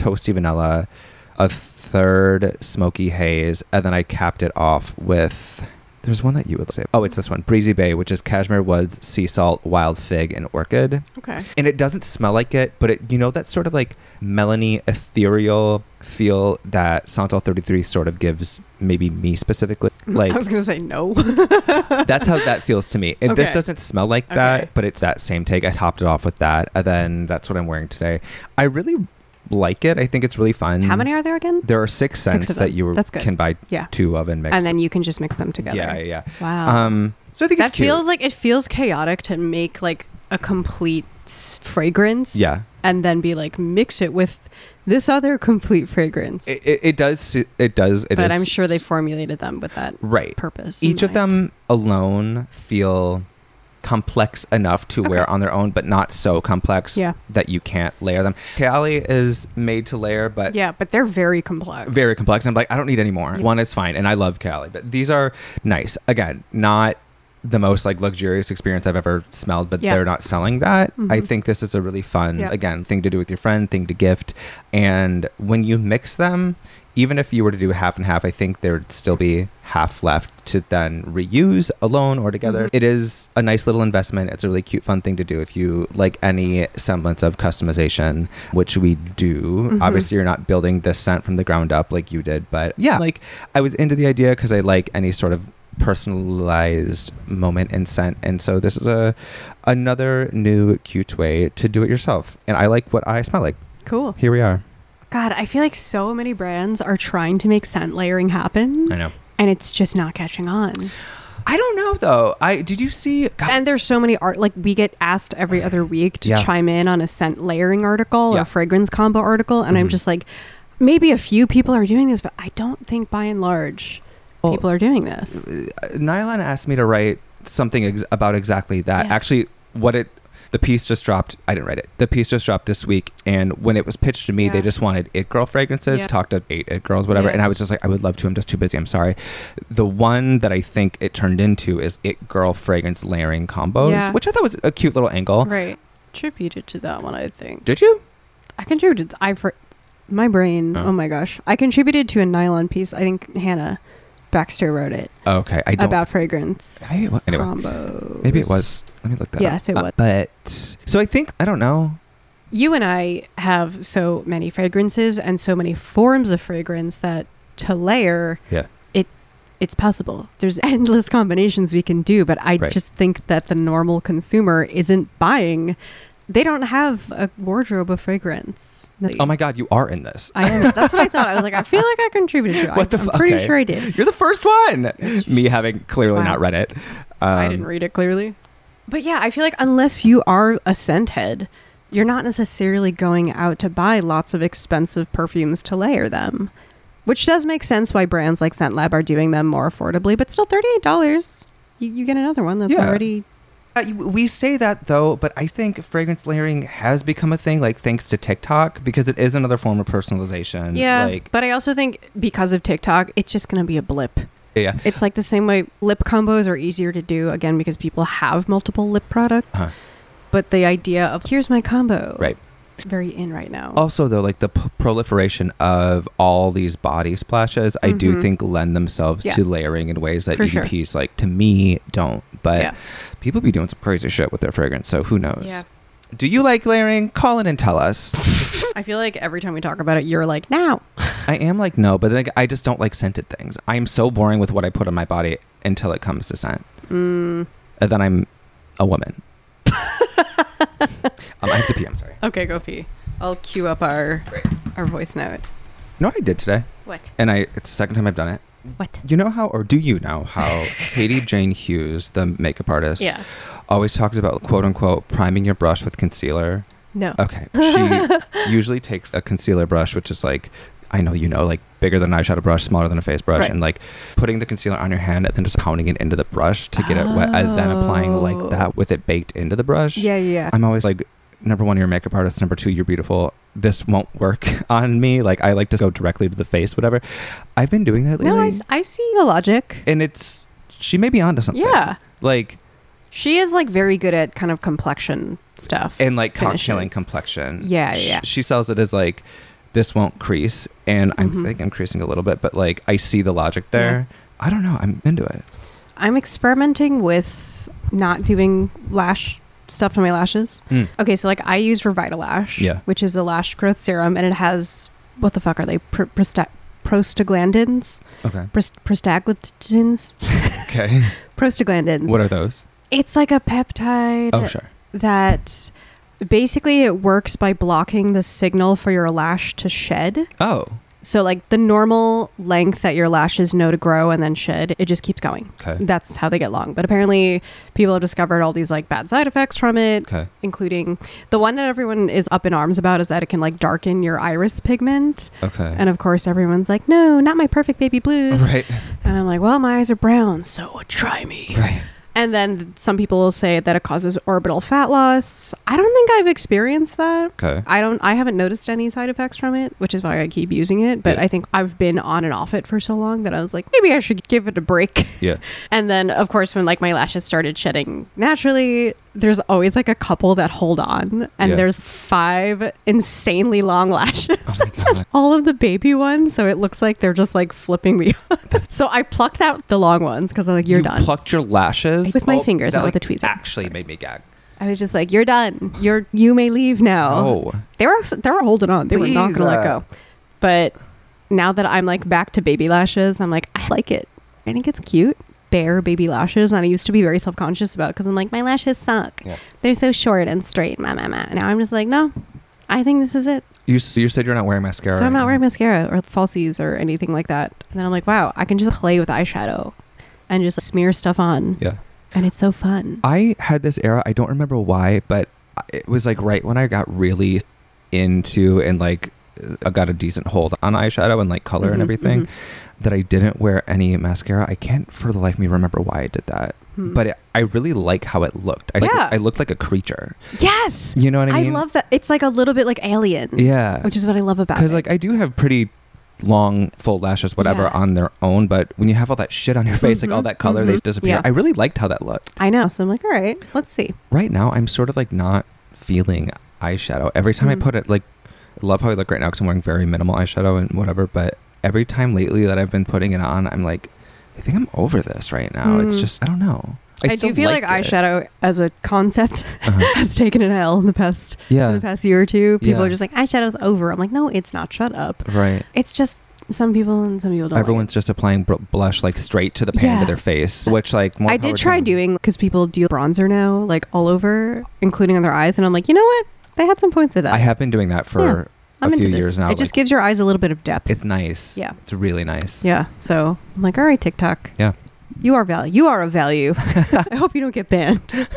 toasty vanilla, a third smoky haze, and then I capped it off with... There's one that you would say. Oh, it's this one. Breezy Bay, which is cashmere woods, sea salt, wild fig, and orchid. Okay. And it doesn't smell like it, but it, you know, that sort of like melony, ethereal feel that Santal thirty-three sort of gives maybe me specifically. Like I was going to say no. That's how that feels to me. And Okay. this doesn't smell like that, Okay. but it's that same take. I topped it off with that. And then that's what I'm wearing today. I really like it. I think it's really fun. How many are there again? There are six Six scents of them. that you That's good. can buy Yeah. two of and mix. And then you can just mix them together. Yeah, yeah, yeah. Wow. Um, so I think that it's cute. feels like it feels chaotic to make like a complete s- fragrance. Yeah. And then be like, mix it with this other complete fragrance. It, it, it does. It does. It but is- I'm sure they formulated them with that right. purpose. in Each of mind. them alone feel complex enough to Okay. wear on their own, but not so complex Yeah. that you can't layer them. Kayali is made to layer, but Yeah, but they're very complex. very complex. I'm like, I don't need any more. Yeah. One is fine, and I love Kayali, but these are nice. Again, not the most like luxurious experience I've ever smelled, but Yeah. they're not selling that. I Mhm. think this is a really fun, Yeah. again, thing to do with your friend, thing to gift. And when you mix them, even if you were to do half and half, I think there'd still be half left to then reuse alone or together. Mhm. It is a nice little investment. It's a really cute, fun thing to do if you like any semblance of customization, which we do. Mhm. Obviously, you're not building this scent from the ground up like you did, but yeah, like I was into the idea because I like any sort of personalized moment in scent, and so this is a another new cute way to do it yourself, and I like what I smell like. Cool. Here we are. God, I feel like so many brands are trying to make scent layering happen, I know. and it's just not catching on. I don't know though. I did you see? God, And there's so many art, like we get asked every other week to Yeah. chime in on a scent layering article Yeah. or fragrance combo article, and I'm Mhm. just like, maybe a few people are doing this, but I don't think by and large Well, people are doing this. Nylon asked me to write something ex- about exactly that. Yeah. Actually, what it the piece just dropped. I didn't write it. The piece just dropped this week, and when it was pitched to me, Yeah. they just wanted It Girl fragrances. Yeah. Talked to eight It Girls, whatever, Yeah. and I was just like, I would love to. I'm just too busy. I'm sorry. The one that I think it turned into is It Girl fragrance layering combos, Yeah. which I thought was a cute little angle. Right. Contributed to that one, I think. Did you? I contributed. I for my brain. Oh. Oh. my gosh, I contributed to a nylon piece. I think Hannah Baxter wrote it Okay, I don't. about fragrance I- well, anyway. combos. Maybe it was. Let me look that up. Yes, it Uh, was. But so I think I don't know. You and I have so many fragrances and so many forms of fragrance that to layer, Yeah. it it's possible. There's endless combinations we can do, but I Right. just think that the normal consumer isn't buying. They don't have a wardrobe of fragrance. Oh my God, you are in this. I am. That's what I thought. I was like, I feel like I contributed to it. What the I'm fu- pretty okay. sure I did. You're the first one. Me having clearly Wow. not read it. Um, I didn't read it clearly. But yeah, I feel like unless you are a scent head, you're not necessarily going out to buy lots of expensive perfumes to layer them. Which does make sense why brands like Scent Lab are doing them more affordably, but still thirty-eight dollars. You, you get another one that's Yeah. already... Uh, you- we say that though, but I think fragrance layering has become a thing, like thanks to TikTok, because it is another form of personalization. Yeah, Like, but I also think because of TikTok, it's just going to be a blip. yeah. It's like the same way lip combos are easier to do, again, because people have multiple lip products. Uh-huh. But the idea of, here's my combo. Right. It's very in right now. Also, though, like the p- proliferation of all these body splashes, I do Mhm. think lend themselves Yeah. to layering in ways that For E D Ps, like to me, don't. But Yeah. people be doing some crazy shit with their fragrance, so who knows? Yeah. Do you like layering? Call in and tell us. I feel like every time we talk about it, you're like, now. I am like, no, but then like, I just don't like scented things. I am so boring with what I put on my body until it comes to scent. Mm. And then I'm a woman. um, I have to pee, I'm sorry. Okay, go pee. I'll cue up our Great. our voice note. You know what I did today? What? And I it's the second time I've done it. What? You know how, or do you know how Katie Jane Hughes, the makeup artist, Yeah. always talks about quote unquote priming your brush with concealer? No. Okay. She usually takes a concealer brush, which is like, I know you know, like bigger than an eyeshadow brush, smaller than a face brush, Right. and like putting the concealer on your hand and then just pounding it into the brush to get it wet, and then applying like Oh. that with it baked into the brush. Yeah, yeah. I'm always like, number one, you're a makeup artist. Number two, you're beautiful. This won't work on me. Like, I like to go directly to the face, whatever. I've been doing that lately. No, I, s- I see the logic. and it's, she may be onto something. Yeah. Like, She is like very good at kind of complexion stuff. and like Finishes. cocktailing complexion. Yeah, Sh- yeah. She sells it as like this won't crease. And I'm Mhm. thinking I'm creasing a little bit, but like I see the logic there. I don't know. I'm into it. I'm experimenting with not doing lash stuff on my lashes. Mm. Okay, so like I use Revitalash, Yeah. which is a lash growth serum, and it has, what the fuck are they? Pr- prosta- prostaglandins? Okay. Prost- prostaglandins? Okay. Prostaglandins. What are those? It's like a peptide Oh, sure. that basically it works by blocking the signal for your lash to shed. Oh, So like the normal length that your lashes know to grow and then shed, it just keeps going. okay. That's how they get long. But apparently people have discovered all these like bad side effects from it, Okay. including the one that everyone is up in arms about is that it can like darken your iris pigment. Okay. And of course everyone's like, no, not my perfect baby blues. Right. And I'm like, well, my eyes are brown, so try me. Right. And then some people will say that it causes orbital fat loss. I don't think I've experienced that. Okay. I don't I haven't noticed any side effects from it, which is why I keep using it. But Yeah. I think I've been on and off it for so long that I was like, maybe I should give it a break. Yeah. And then of course when like my lashes started shedding naturally, there's always like a couple that hold on. And Yeah. there's five insanely long lashes. Oh my God. All of the baby ones, so it looks like they're just like flipping me off. So I plucked out the long ones because I'm like, you're you done. plucked your lashes With my fingers, that, not with like, the tweezer. Actually, Sorry. made me gag. I was just like, you're done. You're you may leave now. Oh, They were they were holding on. They were not Please, gonna let uh, go. But now that I'm like back to baby lashes, I'm like, I like it. I think it's cute. Bare baby lashes, and I used to be very self-conscious about because I'm like, my lashes suck. Yeah. They're so short and straight. Ma, ma, ma. Now I'm just like, no, I think this is it. you s- you said you're not wearing mascara. So I'm right not now. wearing mascara or falsies or anything like that. And then I'm like, wow, I can just play with eyeshadow and just smear stuff on. Yeah. And it's so fun. I had this era. I don't remember why, but it was like right when I got really into and like I got a decent hold on eyeshadow and like color Mhm, and everything mhm. that I didn't wear any mascara. I can't for the life of me remember why I did that. Hmm. But it, I really like how it looked. I like Yeah. I looked like a creature. Yes. You know what I I mean? love that. It's like a little bit like Alien. Yeah. Which is what I love about it. Because like I do have pretty long full lashes whatever Yeah. on their own, but when you have all that shit on your face, like all Mhm, that color, they mhm. disappear. Yeah. I really liked how that looked. I know. So I'm like, all right, let's see. Right now I'm sort of like not feeling eyeshadow. Every time I Mm. put it, like, I love how I look right now because I'm wearing very minimal eyeshadow and whatever, but every time lately that I've been putting it on, I'm like, I think I'm over this right now. It's Mm. just, I don't know. I, still do feel like, it. eyeshadow as a concept Uh-huh. has taken an L in the past Yeah. in the past year or two. People Yeah. are just like, eyeshadow's over. I'm like, no, it's not. Shut up. Right. It's just some people and some people don't. Everyone's just applying br- blush like straight to the pan Yeah. to their face, which like more I did power try to them. doing because people do bronzer now, like all over, including on their eyes, and I'm like, you know what? They had some points with that. I have been doing that for Yeah. I'm a into few this. years now. It just like, gives your eyes a little bit of depth. it's nice. Yeah. It's really nice. Yeah. So I'm like, all right, TikTok. Yeah. You are value. You are a value. I hope you don't get banned.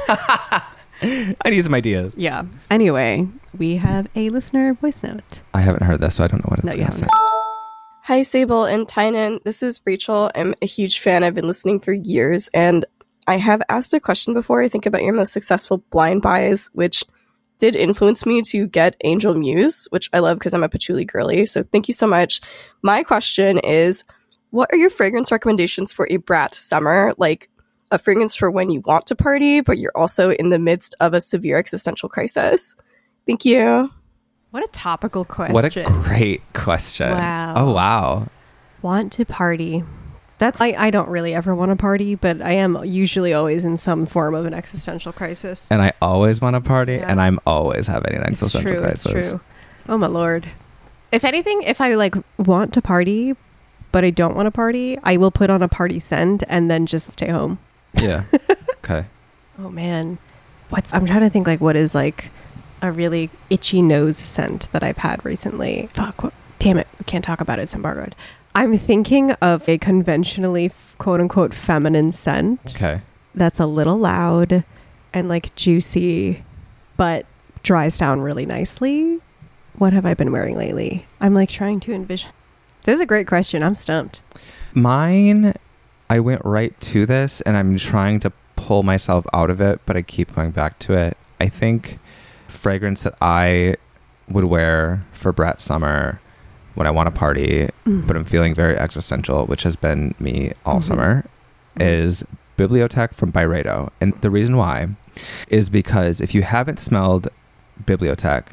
I need some ideas. Yeah. Anyway, we have a listener voice note. I haven't heard this, so I don't know what it's No, you going to say. haven't. Hi, Sable and Tynan. This is Rachel. I'm a huge fan. I've been listening for years, and I have asked a question before. I think about your most successful blind buys, which did influence me to get Angel Muse, which I love because I'm a patchouli girly. So thank you so much. My question is, what are your fragrance recommendations for a brat summer? Like a fragrance for when you want to party, but you're also in the midst of a severe existential crisis. Thank you. What a topical question. What a great question. Wow. Oh, wow. Want to party. That's I, I don't really ever want to party, but I am usually always in some form of an existential crisis. And I always want to party, Yeah. and I'm always having an It's existential true, crisis. it's true. Oh my lord. If anything, if I like want to party, but I don't want to party, I will put on a party scent and then just stay home. Yeah. Okay. Oh man. What's I'm trying to think like what is like a really itchy nose scent that I've had recently. Fuck. What, damn it. We can't talk about it. It's embargoed. I'm thinking of a conventionally quote unquote feminine scent Okay. that's a little loud and like juicy, but dries down really nicely. What have I been wearing lately? I'm like trying to envision. This is a great question. I'm stumped. Mine, I went right to this, and I'm trying to pull myself out of it, but I keep going back to it. I think fragrance that I would wear for Brat Summer when I want to party, Mm. but I'm feeling very existential, which has been me all Mhm. summer, is Bibliotech from Byredo. And the reason why is because if you haven't smelled Bibliotech,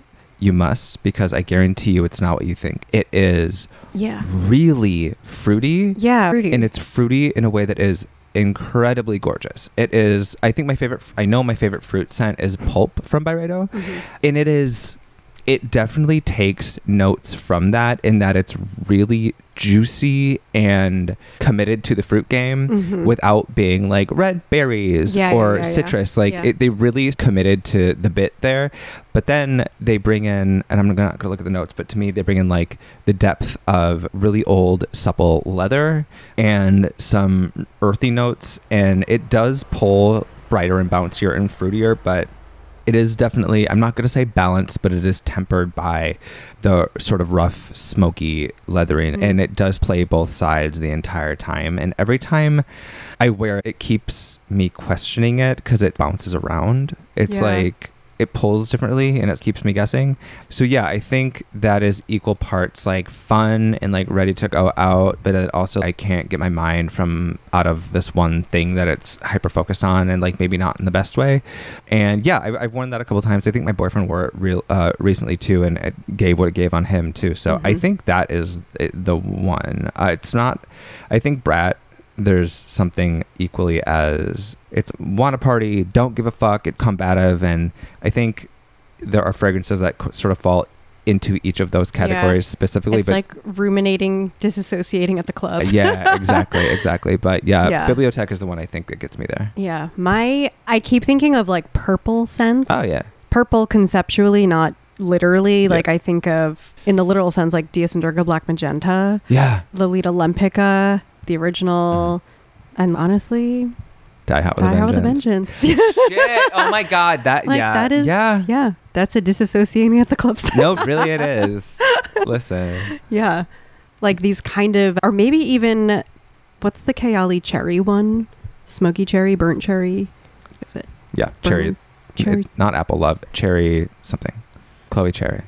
you must, because I guarantee you it's not what you think. It is Yeah. really fruity. Yeah. Fruity. And it's fruity in a way that is incredibly gorgeous. It is, I think my favorite, I know my favorite fruit scent is Pulp from Byredo. Mm-hmm. And it is, it definitely takes notes from that in that it's really juicy and committed to the fruit game Mm-hmm. without being like red berries Yeah, or yeah, yeah, citrus. yeah. Like Yeah. It, they really committed to the bit there. But then they bring in, and I'm not going to look at the notes, but to me, they bring in like the depth of really old, supple leather and some earthy notes. And it does pull brighter and bouncier and fruitier, but it is definitely, I'm not going to say balanced, but it is tempered by the sort of rough, smoky leathering. Mm. And it does play both sides the entire time. And every time I wear it, it keeps me questioning it because it bounces around. It's Yeah. like, it pulls differently and it keeps me guessing. So yeah, I think that is equal parts like fun and like ready to go out, but it also I can't get my mind from out of this one thing that it's hyper focused on, and like maybe not in the best way. And yeah, I, I've worn that a couple times. I think my boyfriend wore it real uh, recently too, and it gave what it gave on him too. So Mm-hmm. I think that is it, the one. Uh, it's not. I think Brat, there's something equally as it's want to party, don't give a fuck, it's combative, and I think there are fragrances that co- sort of fall into each of those categories Yeah. specifically. It's but like ruminating, disassociating at the club. yeah, exactly, exactly. But yeah, Yeah. Bibliothèque is the one I think that gets me there. Yeah. My, I keep thinking of like purple scents. Oh yeah, Purple conceptually, not literally. Yeah. Like I think of, in the literal sense, like Dia Sandurga Black Magenta, yeah. Lolita Lempica, the original, and honestly, Die Hot with Die a Hard with a Vengeance. Vengeance. Shit! Oh my god, that Like yeah, that is, yeah. yeah. That's a disassociating at the club scent. No, really, it is. Listen, Yeah. Like these kind of, or maybe even, what's the Kayali cherry one? Smoky cherry, burnt cherry. Is it? yeah, cherry, Burnt cherry. it- not apple love, cherry something, Chloe Cherry.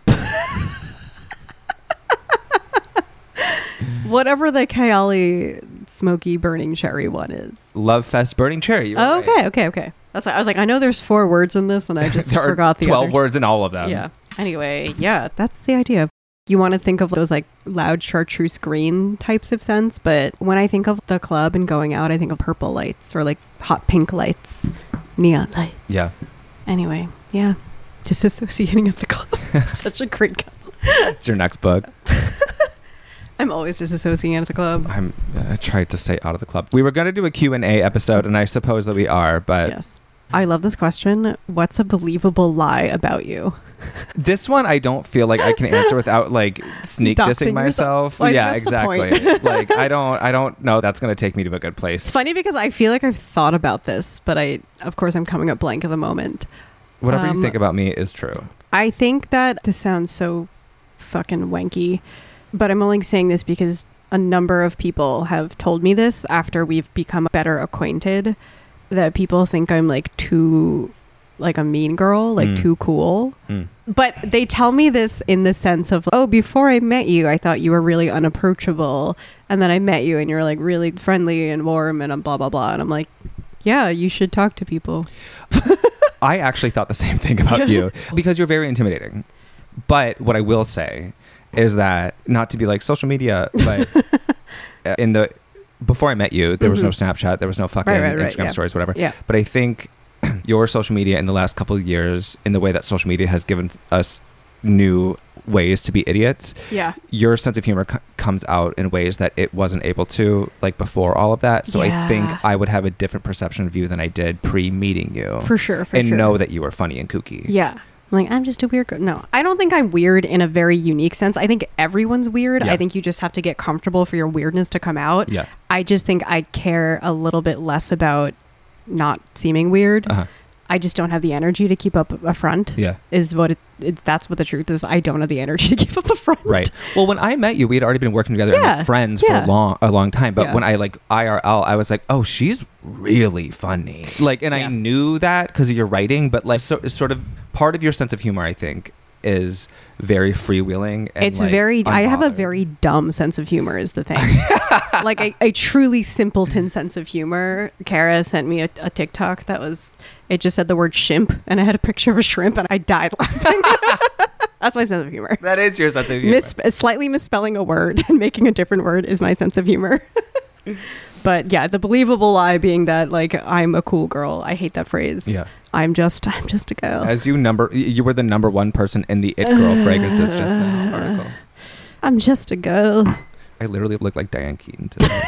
Whatever the Kayali smoky burning cherry one is. Love Fest Burning Cherry. you were Oh, right. okay, okay, okay. That's why I was like, I know there's four words in this, and I just There are forgot the twelve other. words in all of them. Yeah. Anyway, yeah, that's the idea. You want to think of those like loud chartreuse green types of scents, but when I think of the club and going out, I think of purple lights or like hot pink lights, neon light. Yeah. Anyway, yeah. Disassociating at the club. Such a great guess. It's your next book. I'm always disassociating at the club. I'm I tried to stay out of the club. We were going to do a Q and A episode, and I suppose that we are, but Yes. I love this question. What's a believable lie about you? this one I don't feel like I can answer without like sneak Doxing dissing myself. yourself. Like, yeah, that's the exactly. point. Like I don't I don't know that's going to take me to a good It's place. funny because I feel like I've thought about this, but I, of course, I'm coming up blank at the moment. Whatever Um, you think about me is true. I think that this sounds so fucking wanky, but I'm only saying this because a number of people have told me this after we've become better acquainted, that people think I'm like too, like a mean girl, like Mm. too cool. Mm. But they tell me this in the sense of, oh, before I met you, I thought you were really unapproachable. And then I met you and you're like really friendly and warm and blah, blah, blah. And I'm like, yeah, you should talk to people. I actually thought the same thing about you because you're very intimidating. But what I will say is that, not to be like social media, but in the before I met you, there was no Mhm. Snapchat, there was no fucking Right, right, right, Instagram yeah. stories, whatever. Yeah. But I think your social media in the last couple of years, in the way that social media has given us new ways to be idiots, Yeah. your sense of humor c- comes out in ways that it wasn't able to like before all of that. So I think Yeah. I would have a different perception of you than I did pre-meeting you. For sure. For and sure. know that you were funny and kooky. Yeah. I'm like, I'm just a weird girl. No, I don't think I'm weird in a very unique sense. I think everyone's weird. Yeah. I think you just have to get comfortable for your weirdness to come out. Yeah. I just think I care a little bit less about not seeming weird. Uh-huh. I just don't have the energy to keep up a front. Yeah. Is what it, it that's what the truth is. I don't have the energy to keep up a front. Right. Well, when I met you, we had already been working together and Yeah. like friends Yeah. for a long, a long time. But Yeah. when I like I R L, I was like, oh, she's really funny. Like, and Yeah. I knew that because of your writing, but like, so it's sort of part of your sense of humor, I think, is very freewheeling. And It's like, very, I have a unbothered. very dumb sense of humor is the thing. Like a, a truly simpleton sense of humor. Kara sent me a, a TikTok that was, it just said the word shrimp and I had a picture of a shrimp and I died laughing. That's my sense of humor. That is your sense of humor. Mis- slightly misspelling a word and making a different word is my sense of humor. But yeah, the believable lie being that like I'm a cool girl. I hate that phrase. Yeah. I'm just I'm just a girl. As you number, you were the number one person in the It Girl uh, fragrances just now article. I'm just a girl. I literally look like Diane Keaton today.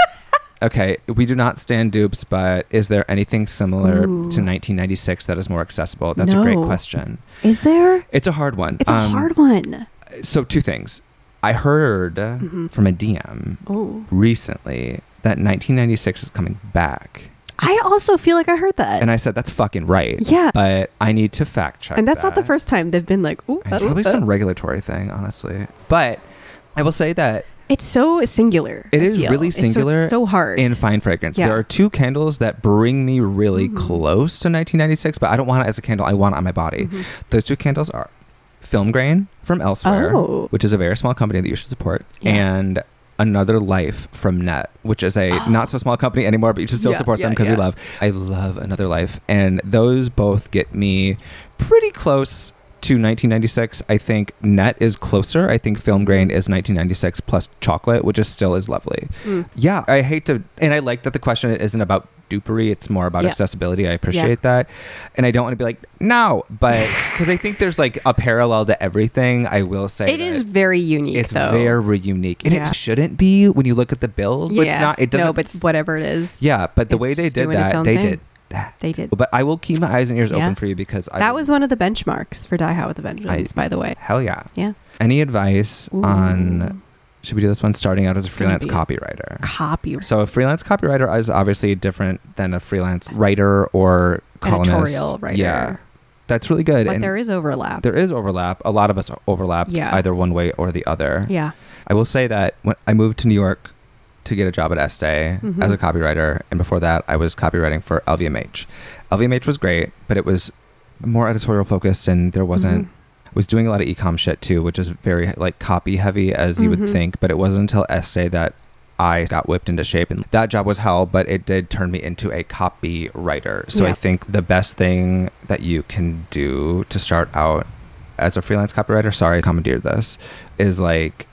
Okay, we do not stand dupes, but is there anything similar Ooh. to nineteen ninety-six that is more accessible? That's no. a great question. Is there? It's a hard one. It's um, a hard one. So two things. I heard mm-hmm. from a D M Ooh. recently that nineteen ninety-six is coming back. I also feel like I heard that. And I said, that's fucking right. Yeah. But I need to fact check And that's that. not the first time they've been like, ooh. It's probably uh, some regulatory thing, honestly. But I will say that it's so singular. It I is feel. really singular. It's so, so hard. In fine fragrance. Yeah. There are two candles that bring me really mm-hmm. close to nineteen ninety-six, but I don't want it as a candle. I want it on my body. Mm-hmm. Those two candles are Film Grain from Elsewhere, oh. which is a very small company that you should support, yeah. and Another Life from Net, which is a oh. not so small company anymore, but you should still yeah, support yeah, them because yeah. we love. I love Another Life, and those both get me pretty close to nineteen ninety-six. I think Net is closer. I think Film Grain is nineteen ninety-six plus chocolate, which is still is lovely. Mm. Yeah, I hate to, and I like that the question isn't about dupery. It's more about yeah. accessibility. I appreciate yeah. that. And I don't want to be like, no, but because I think there's like a parallel to everything. I will say it is very unique. It's though. very unique. And yeah. it shouldn't be when you look at the build. Yeah. It's not, it doesn't. No, but whatever it is. Yeah, but the way they did that, they thing. did that. They did. But I will keep my eyes and ears yeah. open for you because I, that was one of the benchmarks for Die Hard with a Vengeance, I, by the way. Hell yeah. Yeah. Any advice Ooh. on, should we do this one, starting out as a it's freelance copywriter? Copy. So a freelance copywriter is obviously different than a freelance writer or columnist. Editorial writer. Yeah. That's really good. But and there is overlap. There is overlap. A lot of us overlapped yeah. either one way or the other. Yeah. I will say that when I moved to New York to get a job at Estee mm-hmm. as a copywriter, and before that I was copywriting for L V M H. L V M H was great, but it was more editorial focused, and there wasn't mm-hmm. was doing a lot of e-com shit too, which is very like copy heavy as you mm-hmm. would think, but it wasn't until Estee that I got whipped into shape, and that job was hell, but it did turn me into a copywriter. So yeah. I think the best thing that you can do to start out as a freelance copywriter, sorry I commandeered this, is like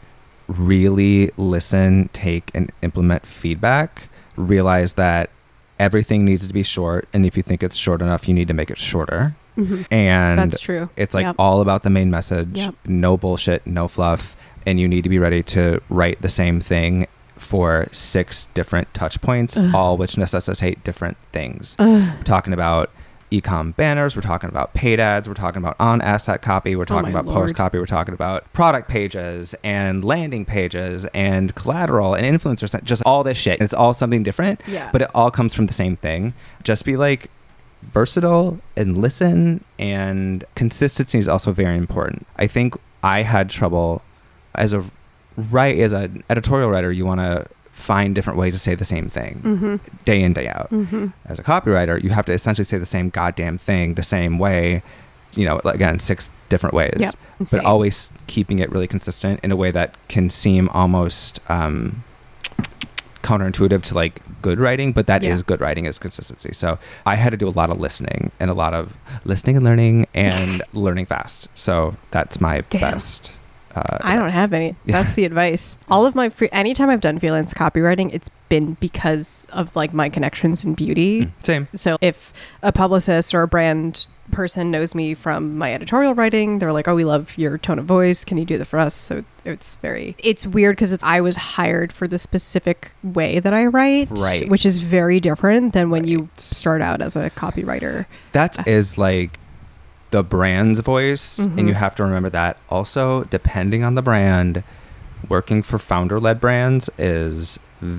really listen, take and implement feedback. Realize that everything needs to be short, and if you think it's short enough, you need to make it shorter. Mm-hmm. And that's true. It's like yep. all about the main message. Yep. No bullshit, no fluff, and you need to be ready to write the same thing for six different touch points, Ugh. all which necessitate different things. Ugh. We're talking about e-com banners, we're talking about paid ads, we're talking about on asset copy, we're talking oh about Lord. post copy, we're talking about product pages and landing pages and collateral and influencers, just all this shit. And it's all something different, yeah. but it all comes from the same thing. Just be like versatile and listen, and consistency is also very important. I think I had trouble as a right as an editorial writer. You want to find different ways to say the same thing mm-hmm. day in, day out. Mm-hmm. As a copywriter, you have to essentially say the same goddamn thing the same way, you know, again, six different ways, yep. but always keeping it really consistent in a way that can seem almost um, counterintuitive to like good writing, but that yeah. is good writing, is consistency. So I had to do a lot of listening and a lot of listening and learning and learning fast. So that's my Damn. best. Uh, I don't have any. Yeah. That's the advice. All of my free, anytime I've done freelance copywriting, it's been because of like my connections in beauty. Mm, same. So if a publicist or a brand person knows me from my editorial writing, they're like, oh, we love your tone of voice. Can you do that for us? So it's very, it's weird because it's, I was hired for the specific way that I write, right. which is very different than when right. you start out as a copywriter. That uh, is like the brand's voice, mm-hmm. and you have to remember that also, depending on the brand, working for founder-led brands is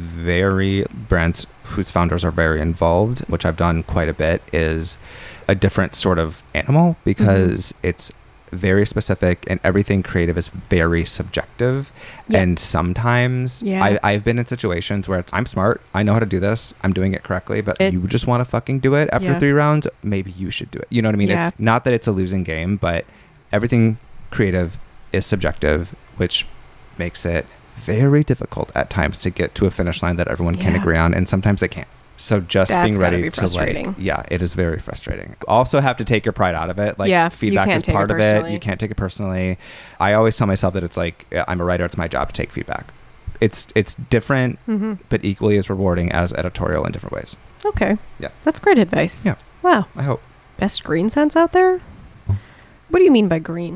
very, brands whose founders are very involved, which I've done quite a bit, is a different sort of animal because mm-hmm. it's very specific and everything creative is very subjective. Yep. And sometimes yeah. I, I've been in situations where it's, I'm smart, I know how to do this, I'm doing it correctly, but it, you just want to fucking do it after yeah. three rounds, maybe you should do it. You know what I mean? Yeah. It's not that it's a losing game, but everything creative is subjective, which makes it very difficult at times to get to a finish line that everyone yeah. can agree on, and sometimes they can't. So just That's being gotta ready be to frustrating. like, yeah, it is very frustrating. Also have to take your pride out of it. Like Yeah, you feedback can't is take part it of it. personally. You can't take it personally. I always tell myself that it's like, I'm a writer. It's my job to take feedback. It's, it's different, Mm-hmm. but equally as rewarding as editorial in different ways. Okay. Yeah. That's great advice. Yeah. Wow. I hope. Best green scents out there? What do you mean by green?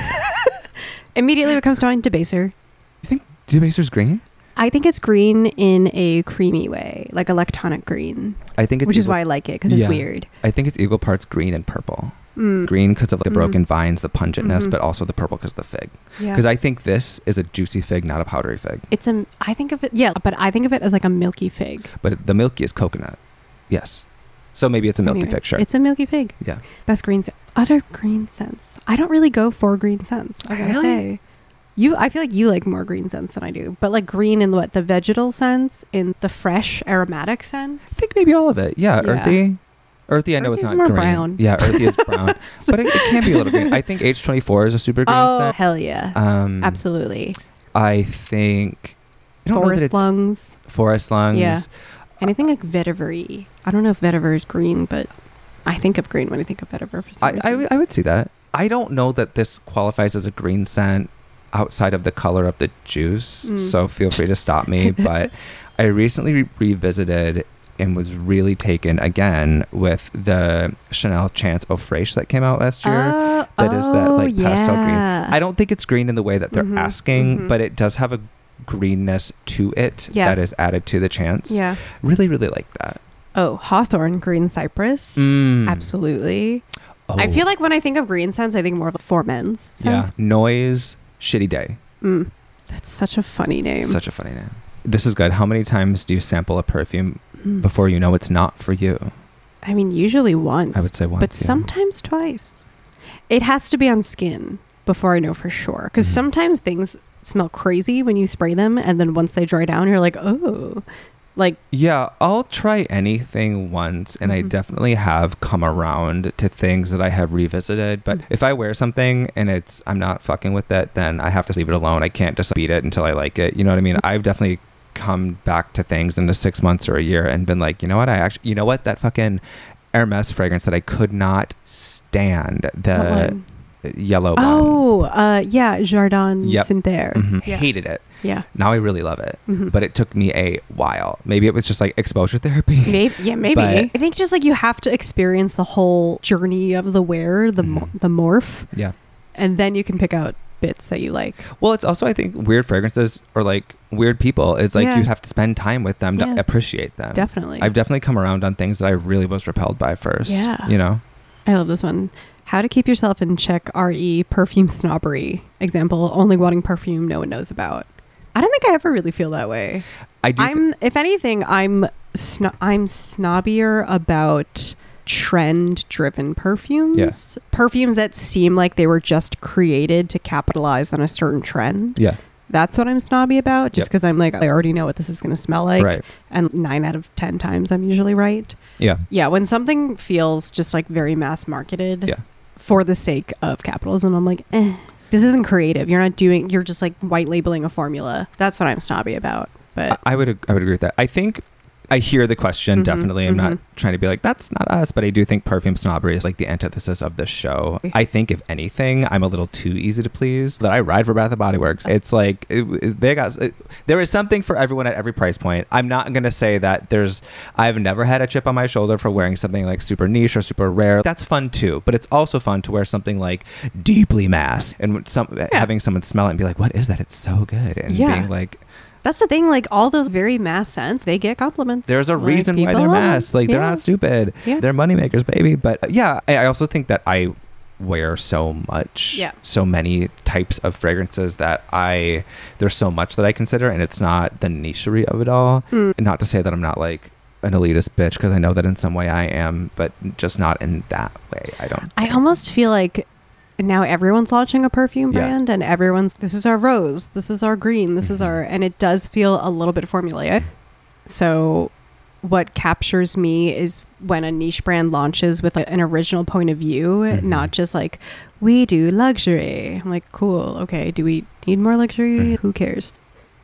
Immediately what comes to mind, Debaser. You think Debaser's green? I think it's green in a creamy way, like a lactonic green, I think it's which is equal, why I like it because it's Yeah. weird. I think it's equal parts green and purple. Mm. Green because of the Mm. broken vines, the pungentness, Mhm. but also the purple because of the fig. Yeah. Because I think this is a juicy fig, not a powdery fig. It's a, I think of it, yeah, but I think of it as like a milky fig. But the milky is coconut. Yes. So maybe it's a milky Anyway, fig, sure. It's a milky fig. Yeah. Best green scent. Other green scents. I don't really go for green scents, I gotta Really? say. You, I feel like you like more green scents than I do. But like green in what? The vegetal sense? In the fresh aromatic sense? I think maybe all of it. Yeah, Yeah. earthy. Earthy, I know Earthy's it's not more green. brown. Yeah, earthy is brown. But it, it can be a little green. I think H twenty-four is a super green Oh, scent. hell yeah. Um, Absolutely. I think... I don't know that Forest it's lungs. Forest lungs. Yeah. Anything like vetiver-y. I don't know if vetiver is green, but I think of green when I think of vetiver for some I, I, reason. w- I would see that. I don't know that this qualifies as a green scent outside of the color of the juice, Mm. so feel free to stop me. But I recently re- revisited and was really taken again with the Chanel Chance Eau Fraiche that came out last year. Oh, That is that like oh, pastel green. yeah. I don't think it's green in the way that they're Mhm, asking, mhm. but it does have a greenness to it Yeah. that is added to the Chance. Yeah. Really, really like that. Oh, hawthorn green cypress. Mm. Absolutely. Oh. I feel like when I think of green scents, I think more of a for men's yeah. scents. Noise, Shitty Day. Mm. That's such a funny name. Such a funny name. This is good. How many times do you sample a perfume Mm. before you know it's not for you? I mean, usually once. I would say once. but yeah. sometimes twice. It has to be on skin before I know for sure. Because Mhm. sometimes things smell crazy when you spray them, and then once they dry down, you're like, oh, like Yeah, I'll try anything once, and I Mhm. definitely have come around to things that I have revisited. But Mm. if I wear something and it's I'm not fucking with it, then I have to leave it alone. I can't just beat it until I like it. You know what I mean? I've definitely come back to things in the six months or a year and been like, you know what? I actually, you know what? That fucking Hermes fragrance that I could not stand, what the one? yellow one. Oh, uh, yeah, Jardin Yep. Synthère. Mhm. Yeah. Hated it. Yeah. Now I really love it. Mhm. But it took me a while. Maybe it was just like exposure therapy. Maybe, yeah, maybe. But- I think just like you have to experience the whole journey of the wear, the mo- Mhm. the morph, Yeah. and then you can pick out bits that you like. Well, it's also, I think, weird fragrances or like weird people. It's like Yeah. you have to spend time with them to Yeah. appreciate them. Definitely. I've definitely come around on things that I really was repelled by first. Yeah. You know? I love this one. How to keep yourself in check, R E, perfume snobbery. Example, only wanting perfume no one knows about. I don't think I ever really feel that way. I do. th- I'm, if anything, I'm sno- I'm snobbier about trend-driven perfumes. Yeah. Perfumes that seem like they were just created to capitalize on a certain trend. yeah. That's what I'm snobby about, just Yep. because I'm like, I already know what this is going to smell like. Right. And nine out of ten times I'm usually right. Yeah. Yeah, when something feels just like very mass marketed Yeah. for the sake of capitalism, I'm like, eh, this isn't creative. You're not doing, you're just like white labeling a formula. That's what I'm snobby about. But I, I would ag- I would agree with that. I think I hear the question, Mhm, definitely. I'm not mhm. trying to be like, that's not us, but I do think perfume snobbery is like the antithesis of this show. I think, if anything, I'm a little too easy to please, that I ride for Bath and Body Works. It's like, it, it- they got, it, there is something for everyone at every price point. I'm not going to say that there's, I've never had a chip on my shoulder for wearing something like super niche or super rare. That's fun too, but it's also fun to wear something like deeply mass and some, having someone smell it and be like, what is that? It's so good. And Yeah. being like, that's the thing, like all those very mass scents, they get compliments. there's a Like, reason why people they're love them. mass. Like, they're Yeah. not stupid. Yeah. They're moneymakers, baby. But uh, yeah, I, I also think that I wear so much, Yeah. so many types of fragrances that I, there's so much that I consider, and it's not the nichery of it all. Mm. And not to say that I'm not like an elitist bitch, because I know that in some way I am, but just not in that way. I don't. I almost feel like now everyone's launching a perfume Yeah. brand and everyone's, this is our rose, this is our green, this is Mhm. our, and it does feel a little bit formulaic. So what captures me is when a niche brand launches with a, an original point of view, Mhm. not just like, we do luxury. I'm like, cool, okay, do we need more luxury? Mhm. Who cares?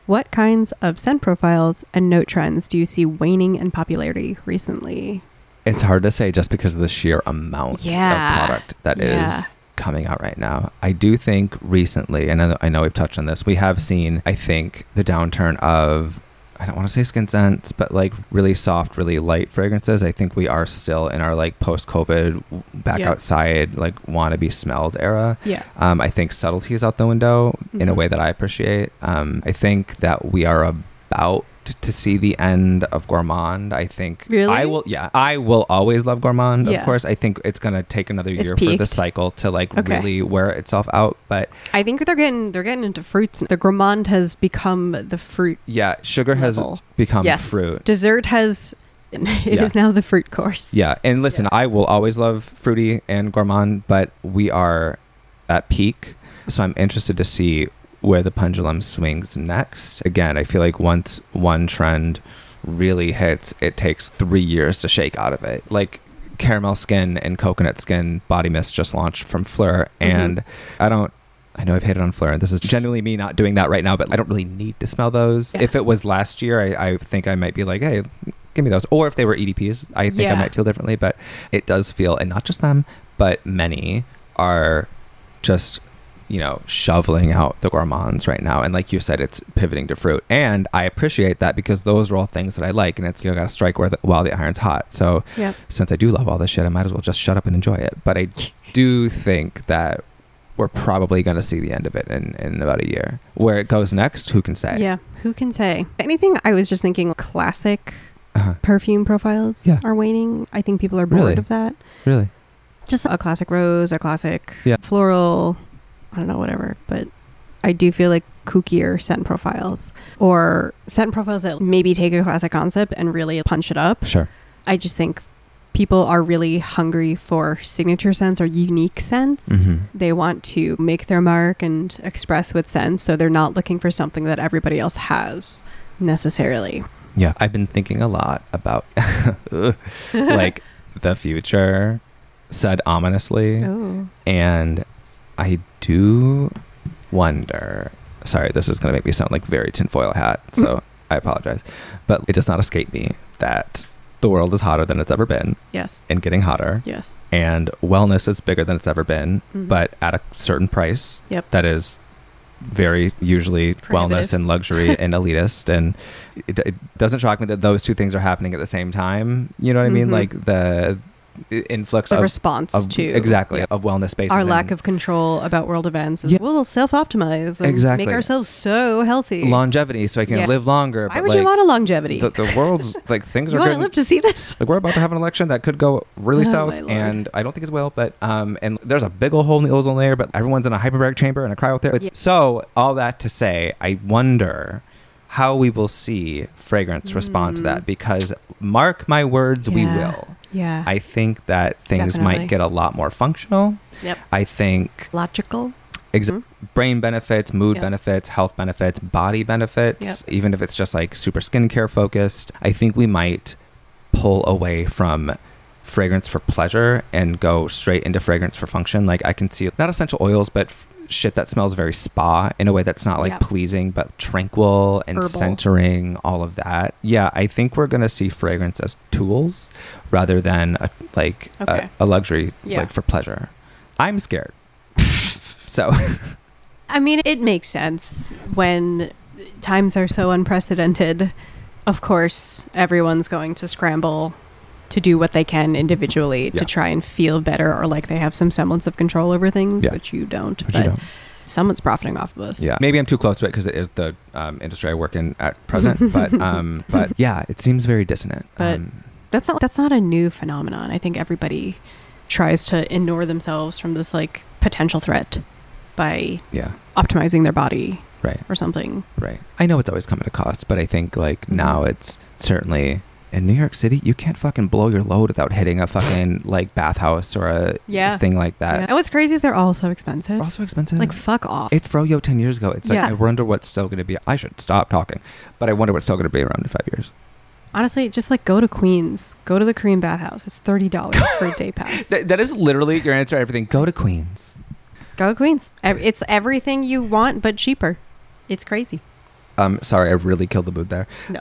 What kinds of scent profiles and note trends do you see waning in popularity recently? It's hard to say just because of the sheer amount Yeah. of product that Yeah. is coming out right now. I do think recently, and I know, I know we've touched on this, we have seen, I think, the downturn of, I don't want to say skin scents, but like really soft, really light fragrances. I think we are still in our like post-COVID, back Yeah. outside, like wanna be smelled era. Yeah. Um, I think subtlety is out the window in a Mhm. way that I appreciate. Um, I think that we are about to see the end of Gourmand. I think Really? I will, yeah, I will always love Gourmand, Yeah. of course. I think it's going to take another It's year for the peaked. cycle to like Okay. really wear itself out. But I think they're getting they're getting into fruits. The gourmand has become the fruit. yeah, sugar has Level. become Yes. fruit. Dessert has it Yeah. is now the fruit course. Yeah. And listen, I will always love fruity and Gourmand, but we are at peak. So I'm interested to see where the pendulum swings next. Again, I feel like once one trend really hits, it takes three years to shake out of it. Like caramel skin and coconut skin body mist just launched from Fleur, and I don't I know I've hated on Fleur, and this is genuinely me not doing that right now, but I don't really need to smell those. Yeah. If it was last year, I, I think I might be like, hey, give me those. Or if they were E D Ps, I think I Yeah. might feel differently, but it does feel, and not just them, but many are just, you know, shoveling out the gourmands right now. And like you said, it's pivoting to fruit. And I appreciate that because those are all things that I like. And it's, you know, got to strike where the, while the iron's hot. So Yeah. since I do love all this shit, I might as well just shut up and enjoy it. But I do think that we're probably going to see the end of it in, in about a year. Where it goes next, who can say? Yeah. Who can say? Anything, I was just thinking classic Uh-huh. perfume profiles Yeah. are waning. I think people are bored Really? of that. Really? Just a classic rose, a classic Yeah. floral, I don't know, whatever. But I do feel like kookier scent profiles or scent profiles that maybe take a classic concept and really punch it up. Sure. I just think people are really hungry for signature scents or unique scents. Mhm. They want to make their mark and express with scent, so they're not looking for something that everybody else has necessarily. Yeah. I've been thinking a lot about like the future said ominously. Oh. And I do wonder, sorry, this is going to make me sound like very tinfoil hat, so I apologize. But it does not escape me that the world is hotter than it's ever been Yes. and getting hotter. Yes. And wellness is bigger than it's ever been, Mhm. but at a certain price Yep. that is very usually Prohibitive. wellness and luxury and elitist. And it, it doesn't shock me that those two things are happening at the same time. You know what I mean? Mhm. Like the influx The of response of, to exactly yeah. of wellness spaces. our lack and of control about world events is Yeah. we'll self-optimize and Exactly. make ourselves so healthy. longevity, so I can Yeah. live longer. Why but would like, you want a longevity? the, the world's like things you are want to getting live to see this? like we're about to have an election that could go really Oh, south, my Lord. and I don't think it will. But um, and there's a big old hole in the ozone layer, but everyone's in a hyperbaric chamber and a cryotherapy. Yeah. So all that to say, I wonder how we will see fragrance respond to Mm. that, because mark my words, we Yeah. will. Yeah. I think that things Definitely. might get a lot more functional. Yep. I think Logical. ex- Mhm. brain benefits, mood Yep. benefits, health benefits, body benefits, even if it's just like super skincare focused. I think we might pull away from fragrance for pleasure and go straight into fragrance for function. Like I can see not essential oils, but f- shit that smells very spa in a way that's not like Yep. pleasing, but tranquil and Herbal. centering, all of that. Yeah, I think we're going to see fragrance as tools rather than a, like Okay. a, a luxury Yeah. like for pleasure. I'm scared. So I mean, it makes sense when times are so unprecedented. Of course, everyone's going to scramble to do what they can individually Yeah. to try and feel better or like they have some semblance of control over things, Yeah. which you don't. Which but you don't. someone's profiting off of us. Yeah, maybe I'm too close to it because it is the um, industry I work in at present. but um, but yeah, it seems very dissonant. But- um, That's not that's not a new phenomenon. I think everybody tries to inure themselves from this like potential threat by yeah, optimizing their body right, or something. right. I know it's always come at a cost, but I think like now it's certainly in New York City. You can't fucking blow your load without hitting a fucking like bathhouse or a Yeah. thing like Yeah. that. And what's crazy is they're all so expensive. They're also expensive. Like fuck off. It's Froyo ten years ago. It's like Yeah. I wonder what's still going to be. I should stop talking, but I wonder what's still going to be around in five years. Honestly, just like go to Queens, go to the Korean bathhouse. It's thirty dollars for a day pass. Th- that is literally your answer to everything. Go to Queens. Go to Queens. Ev- It's everything you want, but cheaper. It's crazy. Um, sorry, I really killed the mood there. No.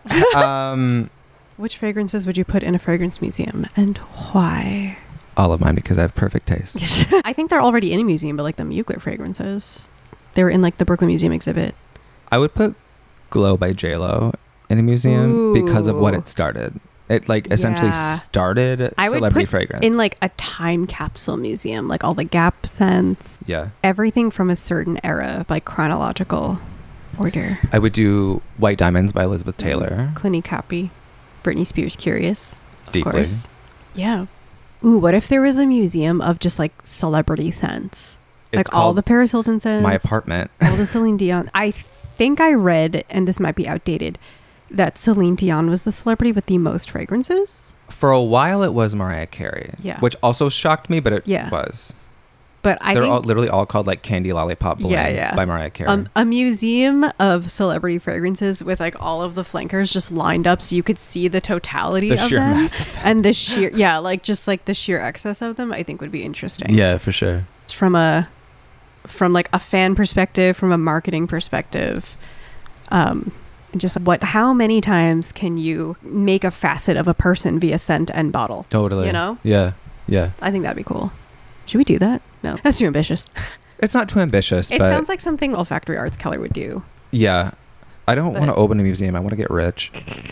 um, Which fragrances would you put in a fragrance museum and why? all of mine because I have perfect taste. I think they're already in a museum, but like the Mugler fragrances. They were in like the Brooklyn Museum exhibit. I would put Glow by J Lo in a museum Ooh. because of what it started. It like essentially Yeah. started I would celebrity put fragrance. in like a time capsule museum, like all the Gap scents, yeah. everything from a certain era by chronological order. I would do White Diamonds by Elizabeth Taylor. Clinique Happy, Britney Spears Curious, of Deeply. course. Yeah. Ooh, what if there was a museum of just like celebrity scents? It's like all called the Paris Hilton scents. My Apartment. all the Celine Dion. I think I read, and this might be outdated, that Celine Dion was the celebrity with the most fragrances. For a while, it was Mariah Carey. Yeah. Which also shocked me, but it Yeah. was. But I They're think all literally all called like Candy Lollipop Bling Yeah, yeah. by Mariah Carey. um, a museum of celebrity fragrances with like all of the flankers just lined up so you could see the totality the of sheer them. mass of them. And the sheer, yeah, like just like the sheer excess of them, I think would be interesting. Yeah, for sure. From a, from like a fan perspective, from a marketing perspective, um, and just what, how many times can you make a facet of a person via scent and bottle? Totally. You know? Yeah. Yeah. I think that'd be cool. Should we do that? No, that's too ambitious. It's not too ambitious, It but sounds like something Olfactory Arts Keller would do. yeah. I don't But- want to open a museum. I want to get rich.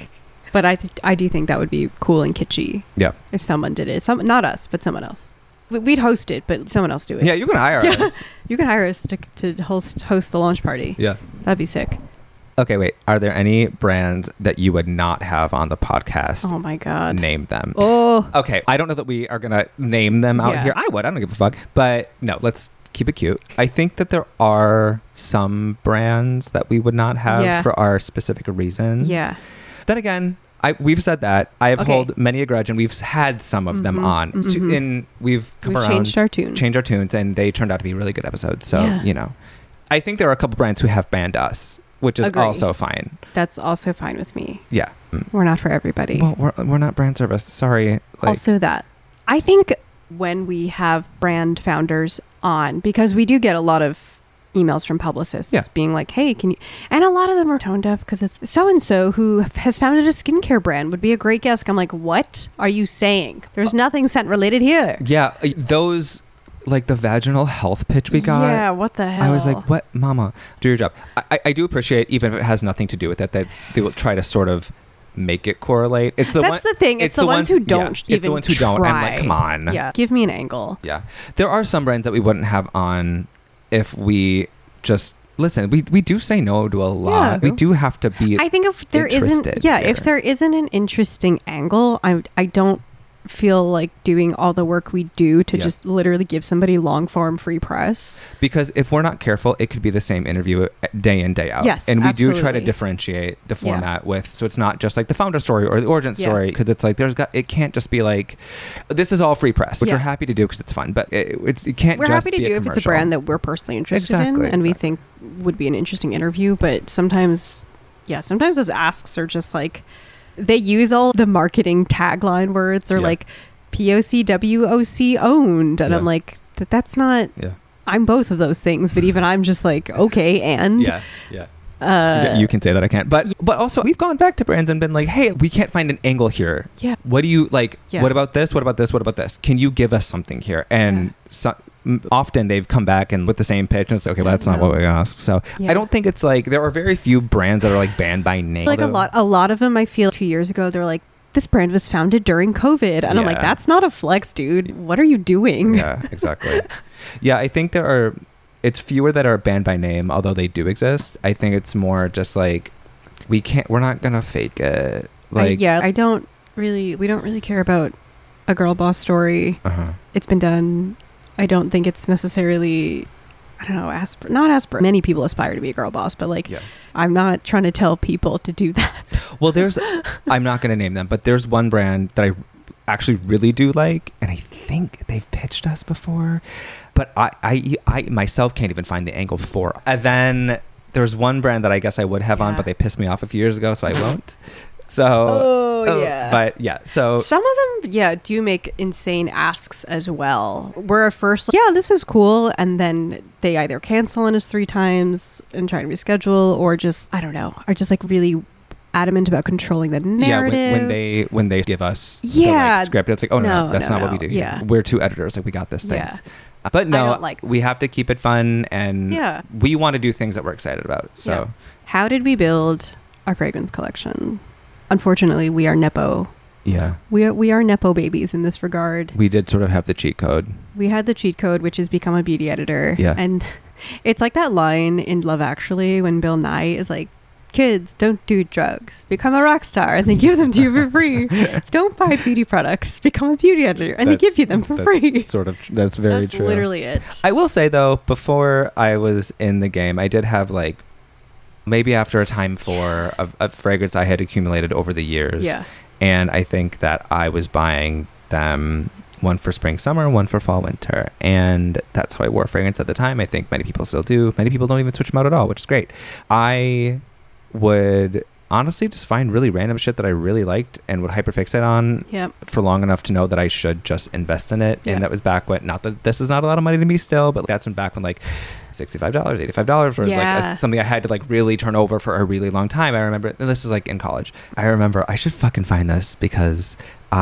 But I, th- I do think that would be cool and kitschy Yeah. if someone did it. Some, not us, but someone else. We- We'd host it, but someone else do it. Yeah, you can hire Yeah. us. You can hire us to, to host host the launch party. Yeah. That'd be sick. Okay, wait. Are there any brands that you would not have on the podcast? Oh my god. Name them. Oh. Okay, I don't know that we are gonna name them out Yeah. here. I would. I don't give a fuck. But no, let's keep it cute. I think that there are some brands that we would not have Yeah. for our specific reasons. Yeah. Then again, I we've said that. I have Okay. hold many a grudge, and we've had some of them Mhm, on. To- mhm. and we've come We've around, changed our tune. changed our tunes, and they turned out to be really good episodes. So Yeah. you know, I think there are a couple brands who have banned us, which is Agree. also fine. That's also fine with me. Yeah. Mm. We're not for everybody. Well, we're we're not brand service. Sorry. Like, also that. I think when we have brand founders on, because we do get a lot of emails from publicists Yeah. being like, hey, can you, and a lot of them are tone deaf because it's so-and-so who has founded a skincare brand would be a great guest. I'm like, what are you saying? There's nothing scent related here. yeah, uh, those like the vaginal health pitch we got. Yeah, what the hell? I was like, "What, Mama? Do your job." I, I, I do appreciate, even if it has nothing to do with it, that they will try to sort of make it correlate. It's the That's one, the thing. It's, the, ones who don't yeah, even it's the ones who don't. I'm like, try. come on. Yeah, give me an angle. Yeah. There are some brands that we wouldn't have on if we just listen. We we do say no to a lot. Yeah. We do have to be. I think if there isn't, interested yeah, here. if there isn't an interesting angle, I I don't feel like doing all the work we do to Yeah. just literally give somebody long form free press. Because if we're not careful, it could be the same interview day in, day out. Yes, and we do try to absolutely. differentiate the Yeah. format with, so it's not just like the founder story or the origin Yeah. story, because it's like there's got, it can't just be like, this is all free press, which Yeah. we're happy to do because it's fun, but it, it's it can't We're just happy to be do a if it's a commercial. brand that we're personally interested Exactly, in and we exactly. think would be an interesting interview. But sometimes, yeah, sometimes those asks are just like, they use all the marketing tagline words. They're Yeah. like P O C W O C owned. And Yeah. I'm like, that that's not, Yeah. I'm both of those things. But even I'm just like, okay, and Yeah. Yeah. uh, You can say that I can't, but but also we've gone back to brands and been like, hey, we can't find an angle here. yeah. What do you like? Yeah. What about this? What about this? What about this? Can you give us something here? And Yeah. so, m- often they've come back and with the same pitch and it's like, okay, well, that's not No. what we asked. So Yeah. I don't think it's like, there are very few brands that are like banned by name. Like a lot, a lot of them, I feel two years ago, they're like, this brand was founded during COVID. And I'm like, Yeah. that's not a flex, dude. What are you doing? Yeah, exactly. Yeah, I think there are, it's fewer that are banned by name, although they do exist. I think it's more just like, we can't, we're not going to fake it. I, Like, yeah, I don't really, we don't really care about a girl boss story. uh-huh. It's been done. I don't think it's necessarily, I don't know, aspir- not aspir. Many people aspire to be a girl boss, but like, Yeah. I'm not trying to tell people to do that. Well, there's, I'm not going to name them, but there's one brand that I actually really do like, and I think they've pitched us before, but I, I, I myself can't even find the angle for. And then there's one brand that I guess I would have on, Yeah. but they pissed me off a few years ago, so I won't. So, Oh, yeah. But yeah, so Some of them, yeah, do make insane asks as well. Where at first, like, yeah, this is cool. And then they either cancel on us three times and try to reschedule, or just, I don't know, are just like really adamant about controlling the narrative. Yeah, when, when they when they give us Yeah. the like, script, it's like, oh no, No, that's no, not what no. we do here. Yeah. We're two editors, like we got this Yeah. things. Uh, But no, don't like we have to keep it fun, and Yeah. we want to do things that we're excited about. So Yeah. How did we build our fragrance collection? Unfortunately, we are Nepo. yeah, We are, we are Nepo babies in this regard. we did sort of have the cheat code. We had the cheat code, which is become a beauty editor. Yeah. And it's like that line in Love Actually when Bill Nye is like, kids, don't do drugs. Become a rock star. And they give them to you for free. Don't buy beauty products. Become a beauty editor. And they give you them for that's free. Sort of, that's very That's true. literally it. I will say though, before I was in the game, I did have like maybe after a time for of, of fragrance I had accumulated over the years. Yeah. And I think that I was buying them one for spring, summer, one for fall, winter. And that's how I wore fragrance at the time. I think many people still do. Many people don't even switch them out at all, which is great. I would honestly just find really random shit that I really liked and would hyperfixate on Yep. for long enough to know that I should just invest in it. Yeah. And that was back when, not that this is not a lot of money to me still, but that's when back when like sixty-five dollars, eighty-five dollars was like Yeah. a, something I had to like really turn over for a really long time. I remember, and this is like in college. I remember I should fucking find this because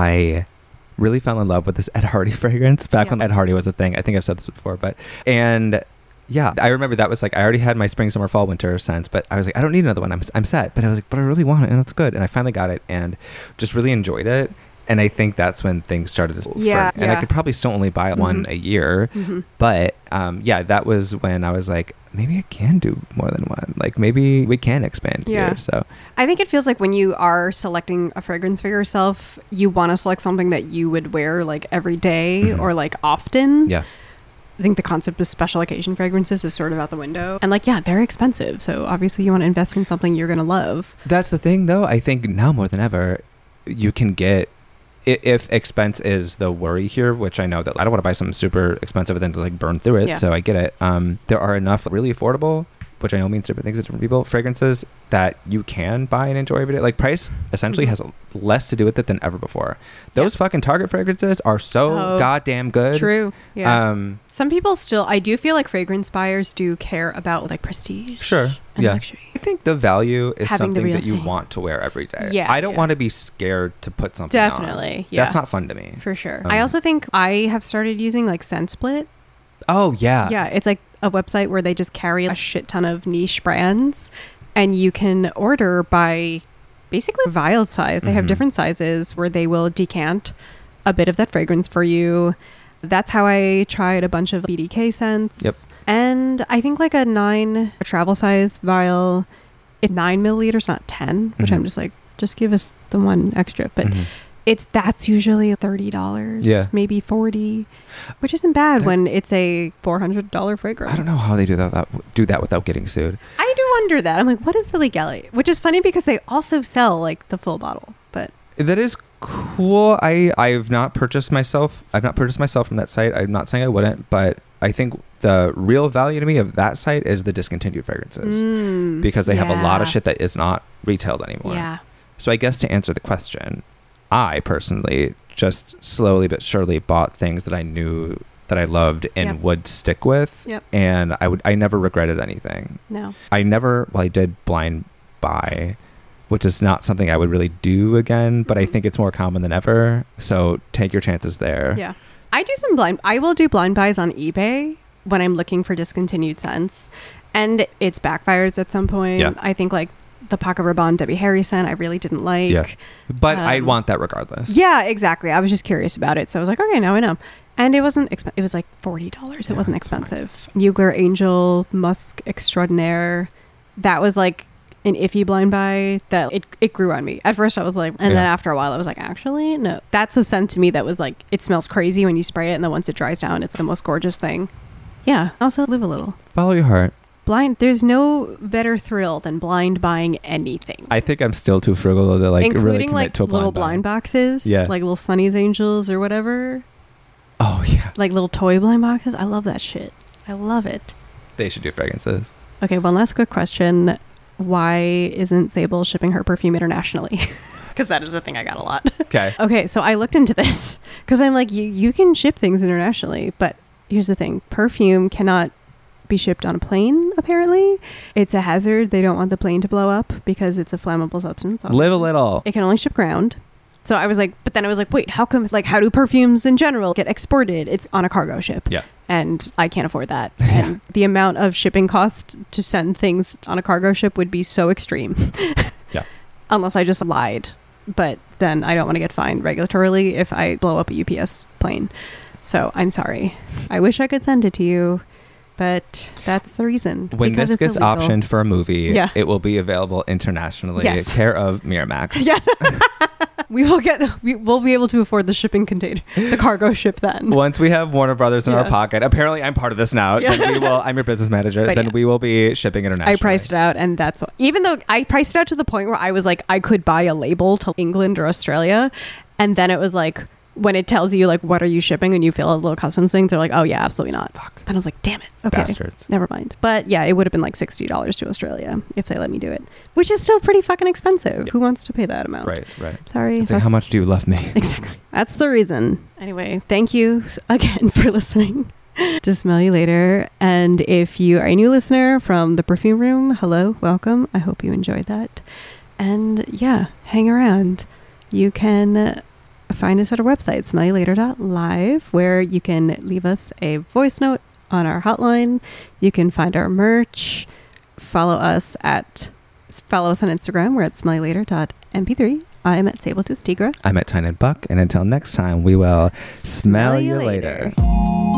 I really fell in love with this Ed Hardy fragrance back Yeah. when Ed Hardy was a thing. I think I've said this before, but, and yeah, I remember that was like, I already had my spring, summer, fall, winter scents, but I was like, I don't need another one. I'm, I'm set. But I was like, but I really want it and it's good. And I finally got it and just really enjoyed it. And I think that's when things started to Yeah, for, and I yeah. could probably still only buy one Mhm. a year. Mhm. But um, yeah, that was when I was like, maybe I can do more than one. Like maybe we can expand Yeah. here. So I think it feels like when you are selecting a fragrance for yourself, you want to select something that you would wear like every day Mhm. or like often. yeah. I think the concept of special occasion fragrances is sort of out the window. And like, yeah, they're expensive. So obviously you want to invest in something you're going to love. That's the thing though. I think now more than ever, you can get, i- if expense is the worry here, which I know that I don't want to buy something super expensive and then to like burn through it. Yeah. So I get it. Um, there are enough really affordable, which I know means different things to different people, fragrances that you can buy and enjoy every day. Like price essentially Mhm. has less to do with it than ever before. Those fucking Target fragrances are so Oh, goddamn good. True. Yeah. Um, Some people still, I do feel like fragrance buyers do care about like prestige. Sure. And Yeah. luxury. I think the value is Having the something real that you thing. want to wear every day. Yeah, I don't yeah. want to be scared to put something on. Definitely. Yeah. That's not fun to me. For sure. Um, I also think I have started using like ScentSplit. Oh, yeah. Yeah, it's like a website where they just carry a shit ton of niche brands and you can order by basically vial size. They have Mhm. different sizes where they will decant a bit of that fragrance for you. That's how I tried a bunch of B D K scents. Yep. And I think like a nine a travel size vial, it's nine milliliters, not ten, which Mhm. I'm just like, just give us the one extra. But Mhm. it's that's usually thirty dollars, Yeah. maybe forty, which isn't bad That- when it's a four hundred dollars fragrance. I don't know how they do that, that do that without getting sued. I do wonder that. I'm like, what is the legality? Which is funny because they also sell like the full bottle, but That is cool. I I've not purchased myself. I've not purchased myself from that site. I'm not saying I wouldn't, but I think the real value to me of that site is the discontinued fragrances Mm, because they have a lot of yeah. shit that is not retailed anymore. Yeah. So I guess to answer the question, I personally just slowly but surely bought things that I knew that I loved and Yep. would stick with. Yep. And I would I never regretted anything. No. I never well I did blind buy, which is not something I would really do again, but I think it's more common than ever. So take your chances there. Yeah. I do some blind I will do blind buys on eBay when I'm looking for discontinued scents. And it's backfired at some point. Yeah. I think like the Paco Rabanne Debbie Harry scent I really didn't like. Yeah. But I'd Um, want that regardless. Yeah, exactly. I was just curious about it. So I was like, okay, now I know. And it wasn't expensive. It was like forty dollars. It Yeah, wasn't it's fine. expensive. Mugler Angel Musk Extraordinaire. That was like an iffy blind buy that it, it grew on me. At first I was like, and then Yeah. after a while I was like, actually, no. That's a scent to me that was like, it smells crazy when you spray it. And then once it dries down, it's the most gorgeous thing. Yeah. Also live a little. Follow your heart. Blind. There's no better thrill than blind buying anything. I think I'm still too frugal though, to like really Including commit like to a blind little buy. blind boxes. Yeah. Like little Sunny's Angels or whatever. Oh yeah. Like little toy blind boxes. I love that shit. I love it. They should do fragrances. Okay, one last quick question. Why isn't Sable shipping her perfume internationally? because that is a thing I got a lot. Okay. Okay, so I looked into this because I'm like, you, you can ship things internationally, but here's the thing. Perfume cannot be shipped on a plane, apparently. It's a hazard. They don't want the plane to blow up because it's a flammable substance. Obviously. Live a little. It can only ship ground. So I was like, but then I was like, wait, how come, like, how do perfumes in general get exported? It's on a cargo ship. Yeah. And I can't afford that. And the amount of shipping cost to send things on a cargo ship would be so extreme. Yeah. Unless I just lied. But then I don't want to get fined regulatorily if I blow up a U P S plane. So I'm sorry. I wish I could send it to you, but that's the reason. When this gets illegal. Optioned for a movie, yeah. it will be available internationally. Yes. Care of Miramax. Yes. We will get, we will be able to afford the shipping container, the cargo ship then. Once we have Warner Brothers in yeah. our pocket, apparently I'm part of this now, yeah. then we will, I'm your business manager, but then yeah. we will be shipping internationally. I priced it out, and that's, even though I priced it out to the point where I was like, I could buy a label to England or Australia, and then it was like, when it tells you like what are you shipping and you fill out a little customs thing, they're like, oh yeah, absolutely not. Fuck. Then I was like, damn it. Okay. Bastards. Never mind. But yeah, it would have been like sixty dollars to Australia if they let me do it, which is still pretty fucking expensive. Yeah. Who wants to pay that amount? Right, right. Sorry. It's like, how much do you love me? Exactly. That's the reason. Anyway, thank you again for listening to Smell You Later. And if you are a new listener from the Perfume Room, hello, welcome. I hope you enjoyed that. And yeah, hang around. You can find us at our website, smell you later dot live, where you can leave us a voice note on our hotline. You can find our merch. Follow us at follow us on Instagram. We're at smell you later dot m p three. I'm at Sabletooth Tigra. I'm at Tiny Buck, and until next time, we will smell, smell you later. later.